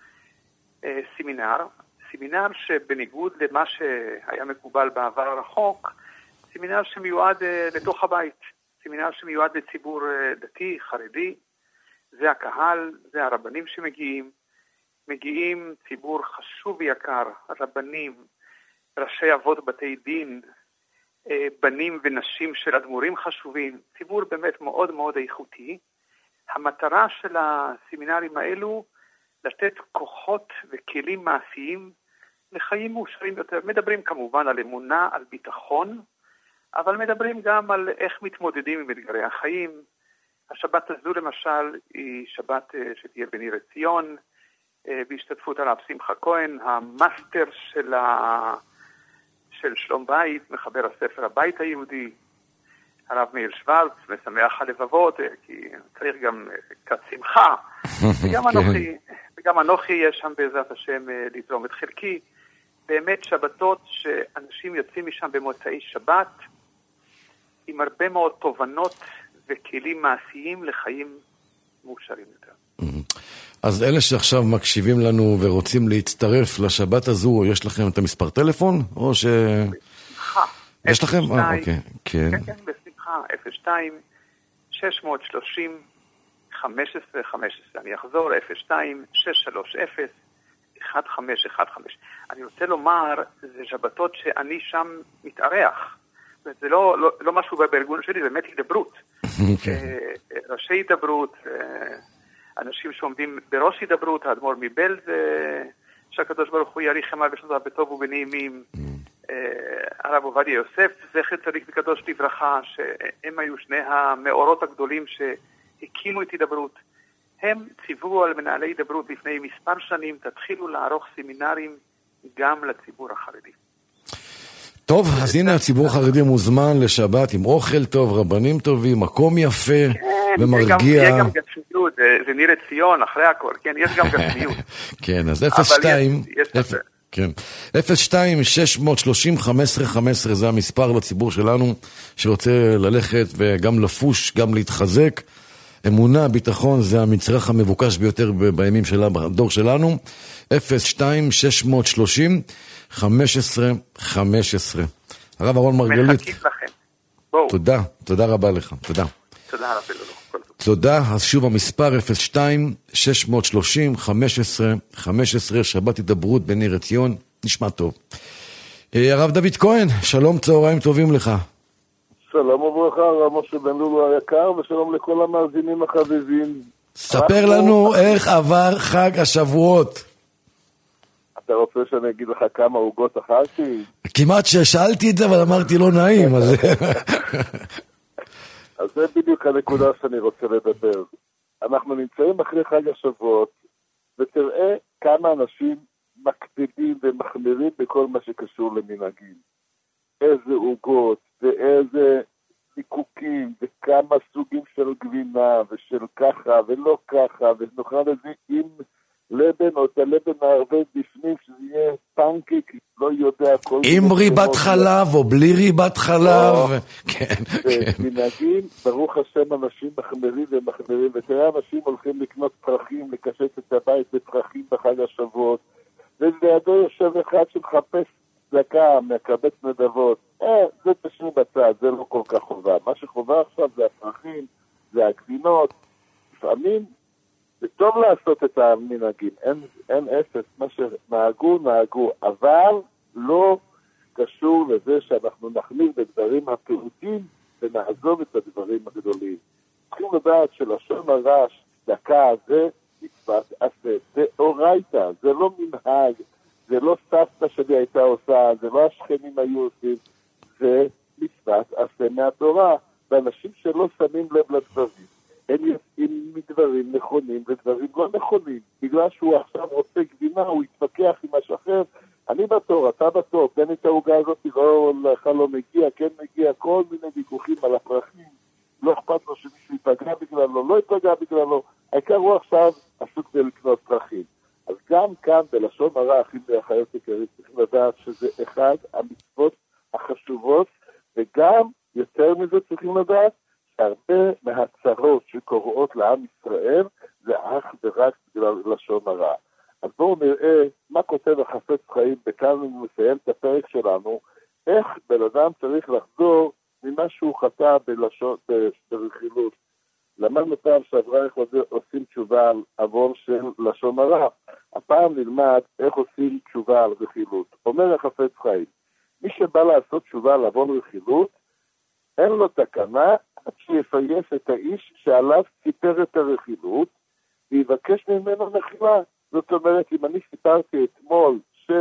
סמינר שבניגוד למה שהיה מקובל בעבר הרחוק, סמינר שמיועד לתוך הבית, סמינר שמיועד לציבור דתי, חרדי. זה הקהל, זה הרבנים מגיעים ציבור חשוב ויקר, רבנים, ראשי אבות בתי דין, בנים ונשים של אדמו"רים חשובים, ציבור באמת מאוד מאוד איכותי. המטרה של הסמינרים האלו לתת כוחות וכלים מעשיים לחיים מאושרים יותר. מדברים כמובן על אמונה, על ביטחון, אבל מדברים גם על איך מתמודדים עם אתגרי החיים. השבת הזו למשל היא שבת שתהיה בניר עציון, בהשתתפות הרב שמחה כהן, המאסטר של שלום בית, מחבר הספר הבית היהודי, הרב מאיר שוורץ, משמח הלבבות, כי צריך גם קצת שמחה, וגם אנוכי יש שם בעזרת השם לתרום את חלקי. באמת שבתות שאנשים יוצאים משם במוצאי שבת, עם הרבה מאוד תובנות וכלים מעשיים לחיים מאושרים יותר. אז אלה שעכשיו מקשיבים לנו ורוצים להצטרף לשבת הזו, יש לכם את המספר טלפון? או ש... בשמחה. יש לכם? אוקיי, כן. כן, בשמחה, 02-630-1515. אני אחזור, 02-630-1515. אני רוצה לומר, זה שבתות שאני שם מתארח. זה לא משהו בארגון שלי, זה באמת הידברות. ראשי הידברות, אנשים שעומדים בראש הידברות, האדמו"ר מבלז, שהקדוש ברוך הוא יאריך ימיו ושנותיו בטוב ובנעימים, הרב עובדיה יוסף, זכר צדיק וקדוש לברכה, שהם היו שני המאורות הגדולים שהקימו את הידברות. הם ציוו על מנהלי הידברות לפני מספר שנים, תתחילו לערוך סמינרים גם לציבור החרדי. טוב, אז הנה הציבור החרדי מוזמן לשבת עם אוכל טוב, רבנים טובים, מקום יפה ומרגיע. יהיה גם גשמיות, זה ניר עציון אחרי הכל, כן, יש גם גשמיות. כן, אז 02-630-1515 זה המספר לציבור שלנו שרוצה ללכת וגם לפוש, גם להתחזק. אמונה, ביטחון, זה המצרך המבוקש ביותר בימים שלה, בדור שלנו. 02-630-1515. הרב אהרון מרגלית. מחכים לכם. בואו. תודה רבה לך, תודה. תודה רבה. תודה, אז שוב המספר 02-630-1515, שבת הידברות בניר עציון, נשמע טוב. הרב דוד כהן, שלום, צהריים טובים לך. שלום וברכה, הרב משה בן לולו היקר, ושלום לכל המאזינים החביבים. ספר לנו איך עבר חג השבועות. אתה רוצה שאני אגיד לך כמה עוגות אכלתי? כמעט ששאלתי את זה, אבל אמרתי לא נעים, אז... אז זה בדיוק הנקודה שאני רוצה לדבר. אנחנו נמצאים אחרי חג השבועות, ותראה כמה אנשים מקפידים ומחמירים בכל מה שקשור למנהגים. איזה עוגות, ואיזה זיקוקים, וכמה סוגים של גבינה, ושל ככה, ולא ככה, ונאכל את זה עם לבן, או את הלבן הערבד בפנים, שזה יהיה פנקיק, לא יודע, עם ריבת חלב, או בלי ריבת חלב. כן, כן. ומנהגים, ברוך השם, אנשים מחמירים ומחמירים, ותראה אנשים הולכים לקנות פרחים, לקשט את הבית בפרחים בחג השבועות, ולידו יושב אחד שמחפש דקה, מקבץ נדבות. זה תשאיר בצד, זה לא כל כך חובה. מה שחובה עכשיו זה הפרחים, זה הגבינות. לפעמים זה טוב לעשות את המנהגים, אין אפס, מה שנהגו, אבל לא קשור לזה שאנחנו נחמיר בדברים הפעוטים ונעזוב את הדברים הגדולים. צריכים לדעת שלשון הרע, דקה זה מצוות עשה, זה אורייתא, זה לא מנהג, זה לא סבתא שלי הייתה עושה, זה לא השכנים היו עושים, זה מצוות עשה מהתורה, ואנשים שלא שמים לב לדברים, הם יוצאים מדברים נכונים ודברים לא נכונים, בגלל שהוא עכשיו רוצה גבינה, הוא יתפקח עם משהו אחר, אני בתור, אתה בתור, תן את ההוגה הזאת, לא מגיע, כן מגיע, כל מיני ויכוחים על הפרחים, לא אכפת לו שמישהו ייפגע בגללו, לא ייפגע בגללו, העיקר הוא עכשיו עסוק בלקנות פרחים. אז גם כאן בלשון הרע, אחים ואחיות יקרים, צריכים לדעת שזה אחד המצוות החשובות, וגם יותר מזה צריכים לדעת שהרבה מהצרות שקורות לעם ישראל זה אך ורק בגלל לשון הרע. אז בואו נראה מה כותב החפץ חיים, וכאן אני מסיים את הפרק שלנו, איך בן אדם צריך לחזור ממה שהוא חטא ברכילות. למדנו פעם שעברה איך עושים תשובה על עוון של לשון הרע. הפעם נלמד איך עושים תשובה על רכילות. אומר החפץ חיים, מי שבא לעשות תשובה על עוון רכילות, אין לו תקנה עד שיפייס את האיש שעליו סיפר את הרכילות, ויבקש ממנו מחילה. זאת אומרת, אם אני סיפרתי אתמול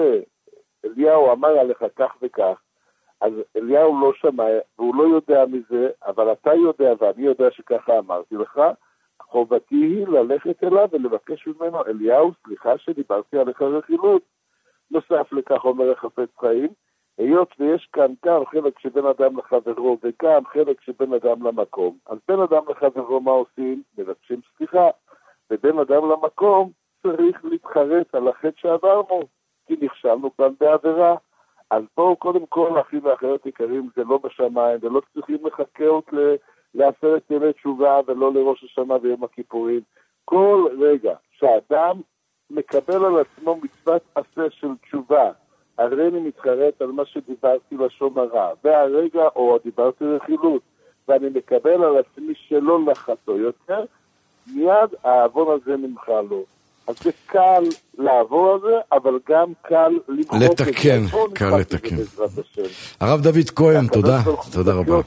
שאליהו אמר עליך כך וכך, אז אליהו לא שמע, והוא לא יודע מזה, אבל אתה יודע ואני יודע שככה אמרתי לך, חובתי היא ללכת אליו ולבקש ממנו, אליהו, סליחה שדיברתי עליך רכילות. נוסף לכך אומר החפץ חיים, היות ויש כאן גם חלק שבין אדם לחברו וגם חלק שבין אדם למקום, אז בין אדם לחברו מה עושים? מבקשים סליחה, ובין אדם למקום צריך להתחרט על החטא שעברנו, כי נכשלנו כאן בעבירה. אז בואו קודם כל, אחים ואחיות יקרים, זה לא בשמיים, ולא צריכים לחכות לעשרת ימי תשובה, ולא לראש השנה ויום הכיפורים. כל רגע שאדם מקבל על עצמו מצוות עשה של תשובה, הרי אני מתחרט על מה שדיברתי לשון הרע, והרגע, או דיברתי רכילות, ואני מקבל על עצמי שלא לחטוא יותר, מיד העוון הזה נמחה לו. אז זה קל לעבור על זה, אבל גם קל לתקן, קל לתקן. הרב דוד כהן, תודה, תודה רבה.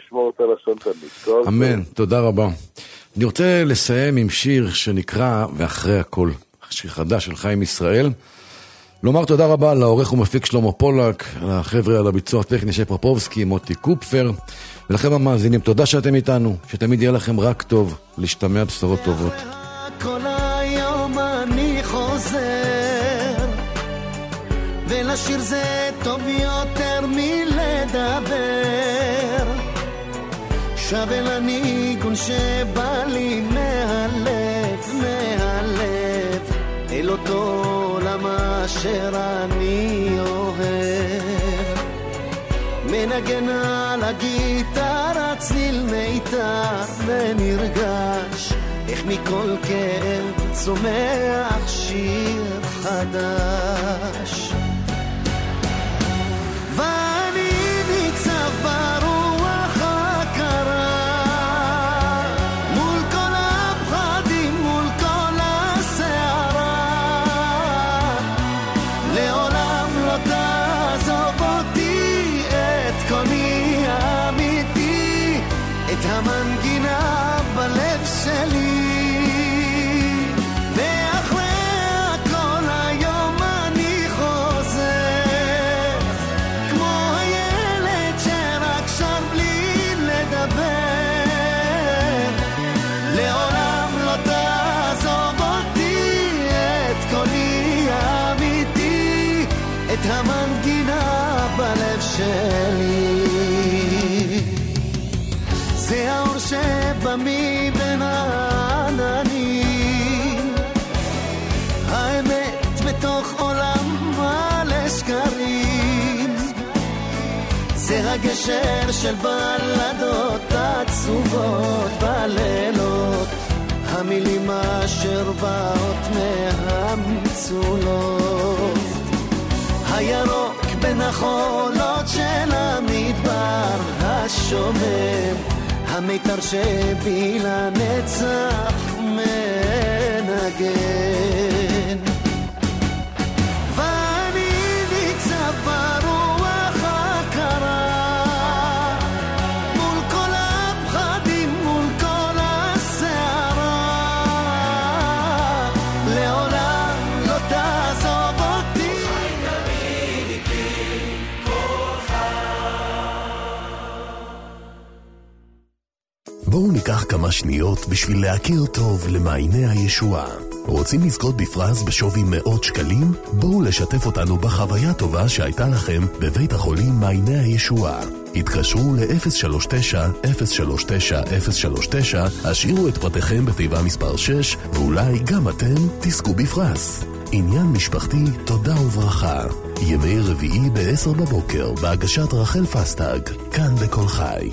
אמן, תודה רבה. אני רוצה לסיים עם שיר שנקרא ואחרי הכל, שיר חדש של חיים ישראל. לומר תודה רבה לעורך ומפיק שלמה פולק, לחבר'ה על הביצוע הטכני שי פרופובסקי, מוטי קופפר, ולכם המאזינים, תודה שאתם איתנו, שתמיד יהיה לכם רק טוב, להשתמע בשורות טובות. כל היום אני חוזר, ולשיר זה טוב יותר מלדבר, שווה לניגון שבא לי מהלב, מהלב, אל אותו עולם אשר אני אוהב. מנגן על הגיטרה צליל מיתר ונרגש איך מכל כאב צומח שיר חדש. ואני ניצב ברוח הקרה מול כל הפחדים, מול כל הסערה, לעולם לא תעזוב אותי, את קולי האמיתי, את המנגינה בלב שלי. את המנגינה בלב שלי, זה האור שבא מבין העננים, האמת בתוך עולם מלא שקרים, זה הגשר של בלדות עצובות בלילות, המילים אשר באות מהמצולות, הירוק בין החולות של המדבר השומם, המיתר שבי לנצח מנגן. ואני ניצב ברוח הקרה מול כל הפחדים, מול כל הסערה, לעולם לא תעזוב אותי. בואו ניקח כמה שניות בשביל להכיר טוב למעייני הישועה. רוצים לזכות בפרס בשווי מאות שקלים? בואו לשתף אותנו בחוויה טובה שהייתה לכם בבית החולים מעייני הישועה. התקשרו ל-039-039-039, השאירו את פרטיכם בתיבה מספר 6, ואולי גם אתם תזכו בפרס. עניין משפחתי, תודה וברכה. ימי רביעי ב-10 בבוקר, בהגשת רחל פסטג, כאן בכל חי.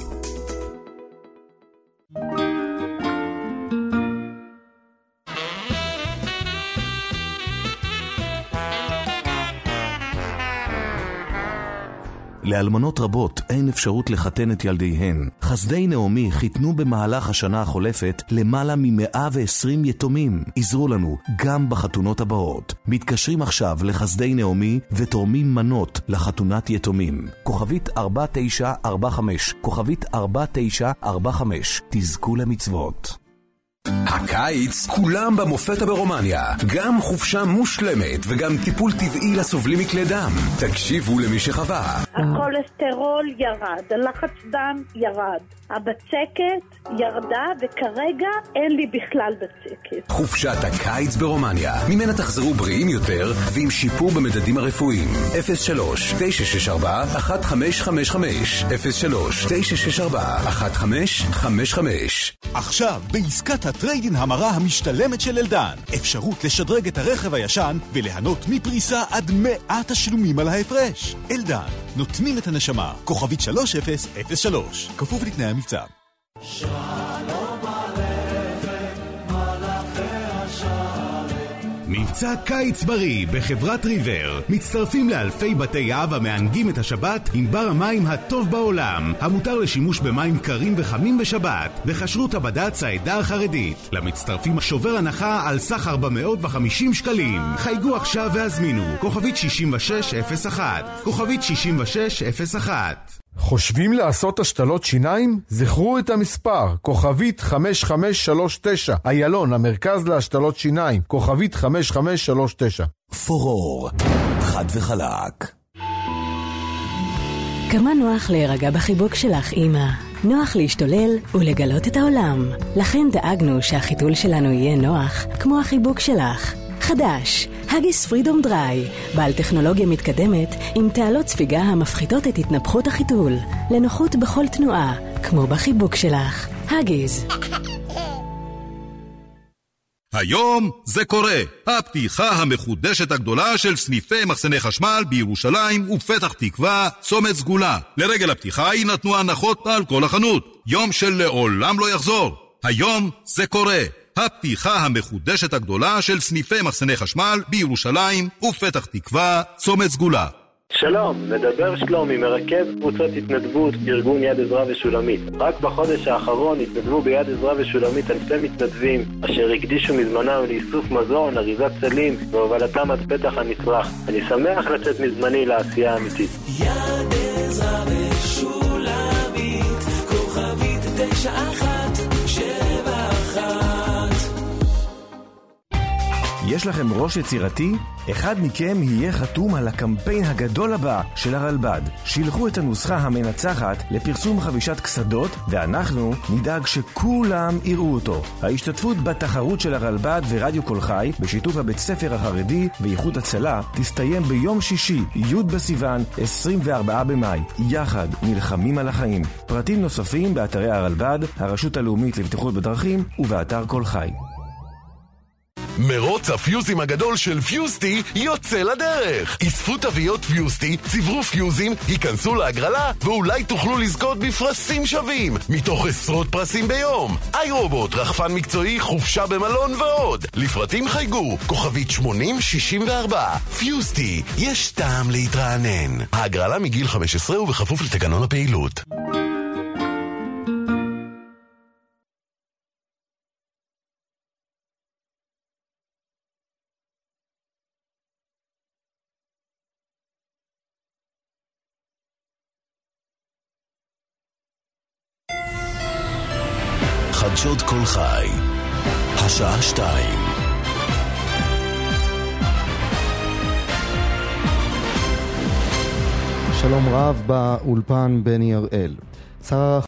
לאלמנות רבות אין אפשרות לחתן את ילדיהן. חסדי נעמי חיתנו במהלך השנה החולפת למעלה מ120 יתומים. עזרו לנו גם בחתונות הבאות. מתקשרים עכשיו לחסדי נעמי ותורמים מנות לחתונת יתומים. כוכבית 4945, כוכבית 4945, תזכו למצוות. הקיץ כולם במופתה ברומניה, גם חופשה מושלמת וגם טיפול טבעי לסובלים מכלי דם. תקשיבו למי שחווה. הכולסטרול ירד, הלחץ דם ירד, הבצקת ירדה וכרגע אין לי בכלל בצקת. חופשת הקיץ ברומניה, ממנה תחזרו בריאים יותר ועם שיפור במדדים הרפואיים. 03-964-1555 עכשיו בעסקת הטריידין המרה המשתלמת של אלדן, אפשרות לשדרג את הרכב הישן ולהנות מפריסה עד 100 תשלומים על ההפרש. אלדן, נותנים את הנשמה. כוכבית 3003, כפוף לתנאי המבצע. מבצע קיץ בריא בחברת ריבר. מצטרפים לאלפי בתי אב המענגים את השבת עם בר המים הטוב בעולם, המותר לשימוש במים קרים וחמים בשבת, בכשרות הבד"ץ העדה החרדית. למצטרפים שובר הנחה על סך 450 שקלים. חייגו עכשיו והזמינו. כוכבית 6601, כוכבית 6601. חושבים לעשות השתלות שיניים? זכרו את המספר, כוכבית 5539, איילון, המרכז להשתלות שיניים, כוכבית 5539. פורור, חד וחלק. כמה נוח להירגע בחיבוק שלך, אמא. נוח להשתולל ולגלות את העולם. לכן דאגנו שהחיתול שלנו יהיה נוח כמו החיבוק שלך. חדש, הגיס פרידום דריי, בעל טכנולוגיה מתקדמת עם תעלות ספיגה המפחיתות את התנפחות החיתול, לנוחות בכל תנועה, כמו בחיבוק שלך. הגיס. היום זה קורה. הפתיחה המחודשת הגדולה של סניפי מחסני חשמל בירושלים ופתח תקווה, צומת סגולה. לרגל הפתיחה יינתנו הנחות על כל החנות. יום של לעולם לא יחזור. היום זה קורה. הפתיחה המחודשת הגדולה של סניפי מחסני חשמל בירושלים ופתח תקווה, צומת סגולה. שלום, מדבר שלומי, מרכז קבוצות התנדבות בארגון יד עזרא ושולמית. רק בחודש האחרון התנדבו ביד עזרא ושולמית אלפי מתנדבים אשר הקדישו מזמנם לאיסוף מזון, אריזת סלים והובלתם עד פתח הנצרך. אני שמח לצאת מזמני לעשייה האמיתית. יד עזרא ושולמית, כוכבית 9171. יש לכם ראש יצירתי? אחד מכם יהיה חתום על הקמפיין הגדול הבא של הרלב"ד. שילחו את הנוסחה המנצחת לפרסום חבישת קסדות, ואנחנו נדאג שכולם יראו אותו. ההשתתפות בתחרות של הרלב"ד ורדיו כל חי, בשיתוף הבית ספר החרדי ואיחוד הצלה, תסתיים ביום שישי, י' בסיוון, 24 במאי. יחד נלחמים על החיים. פרטים נוספים באתרי הרלב"ד, הרשות הלאומית לבטיחות בדרכים ובאתר כל חי. מרוץ הפיוזים הגדול של פיוסטי יוצא לדרך. אספו תוויות פיוסטי, צברו פיוזים, היכנסו להגרלה ואולי תוכלו לזכות בפרסים שווים מתוך עשרות פרסים ביום. איי-רובוט, רחפן מקצועי, חופשה במלון ועוד. לפרטים חייגו, כוכבית 8064. פיוסטי, יש טעם להתרענן. ההגרלה מגיל 15 ובכפוף לתקנון הפעילות. חדשות כל חי, השעה 2. שלום רב באולפן בני הראל. שר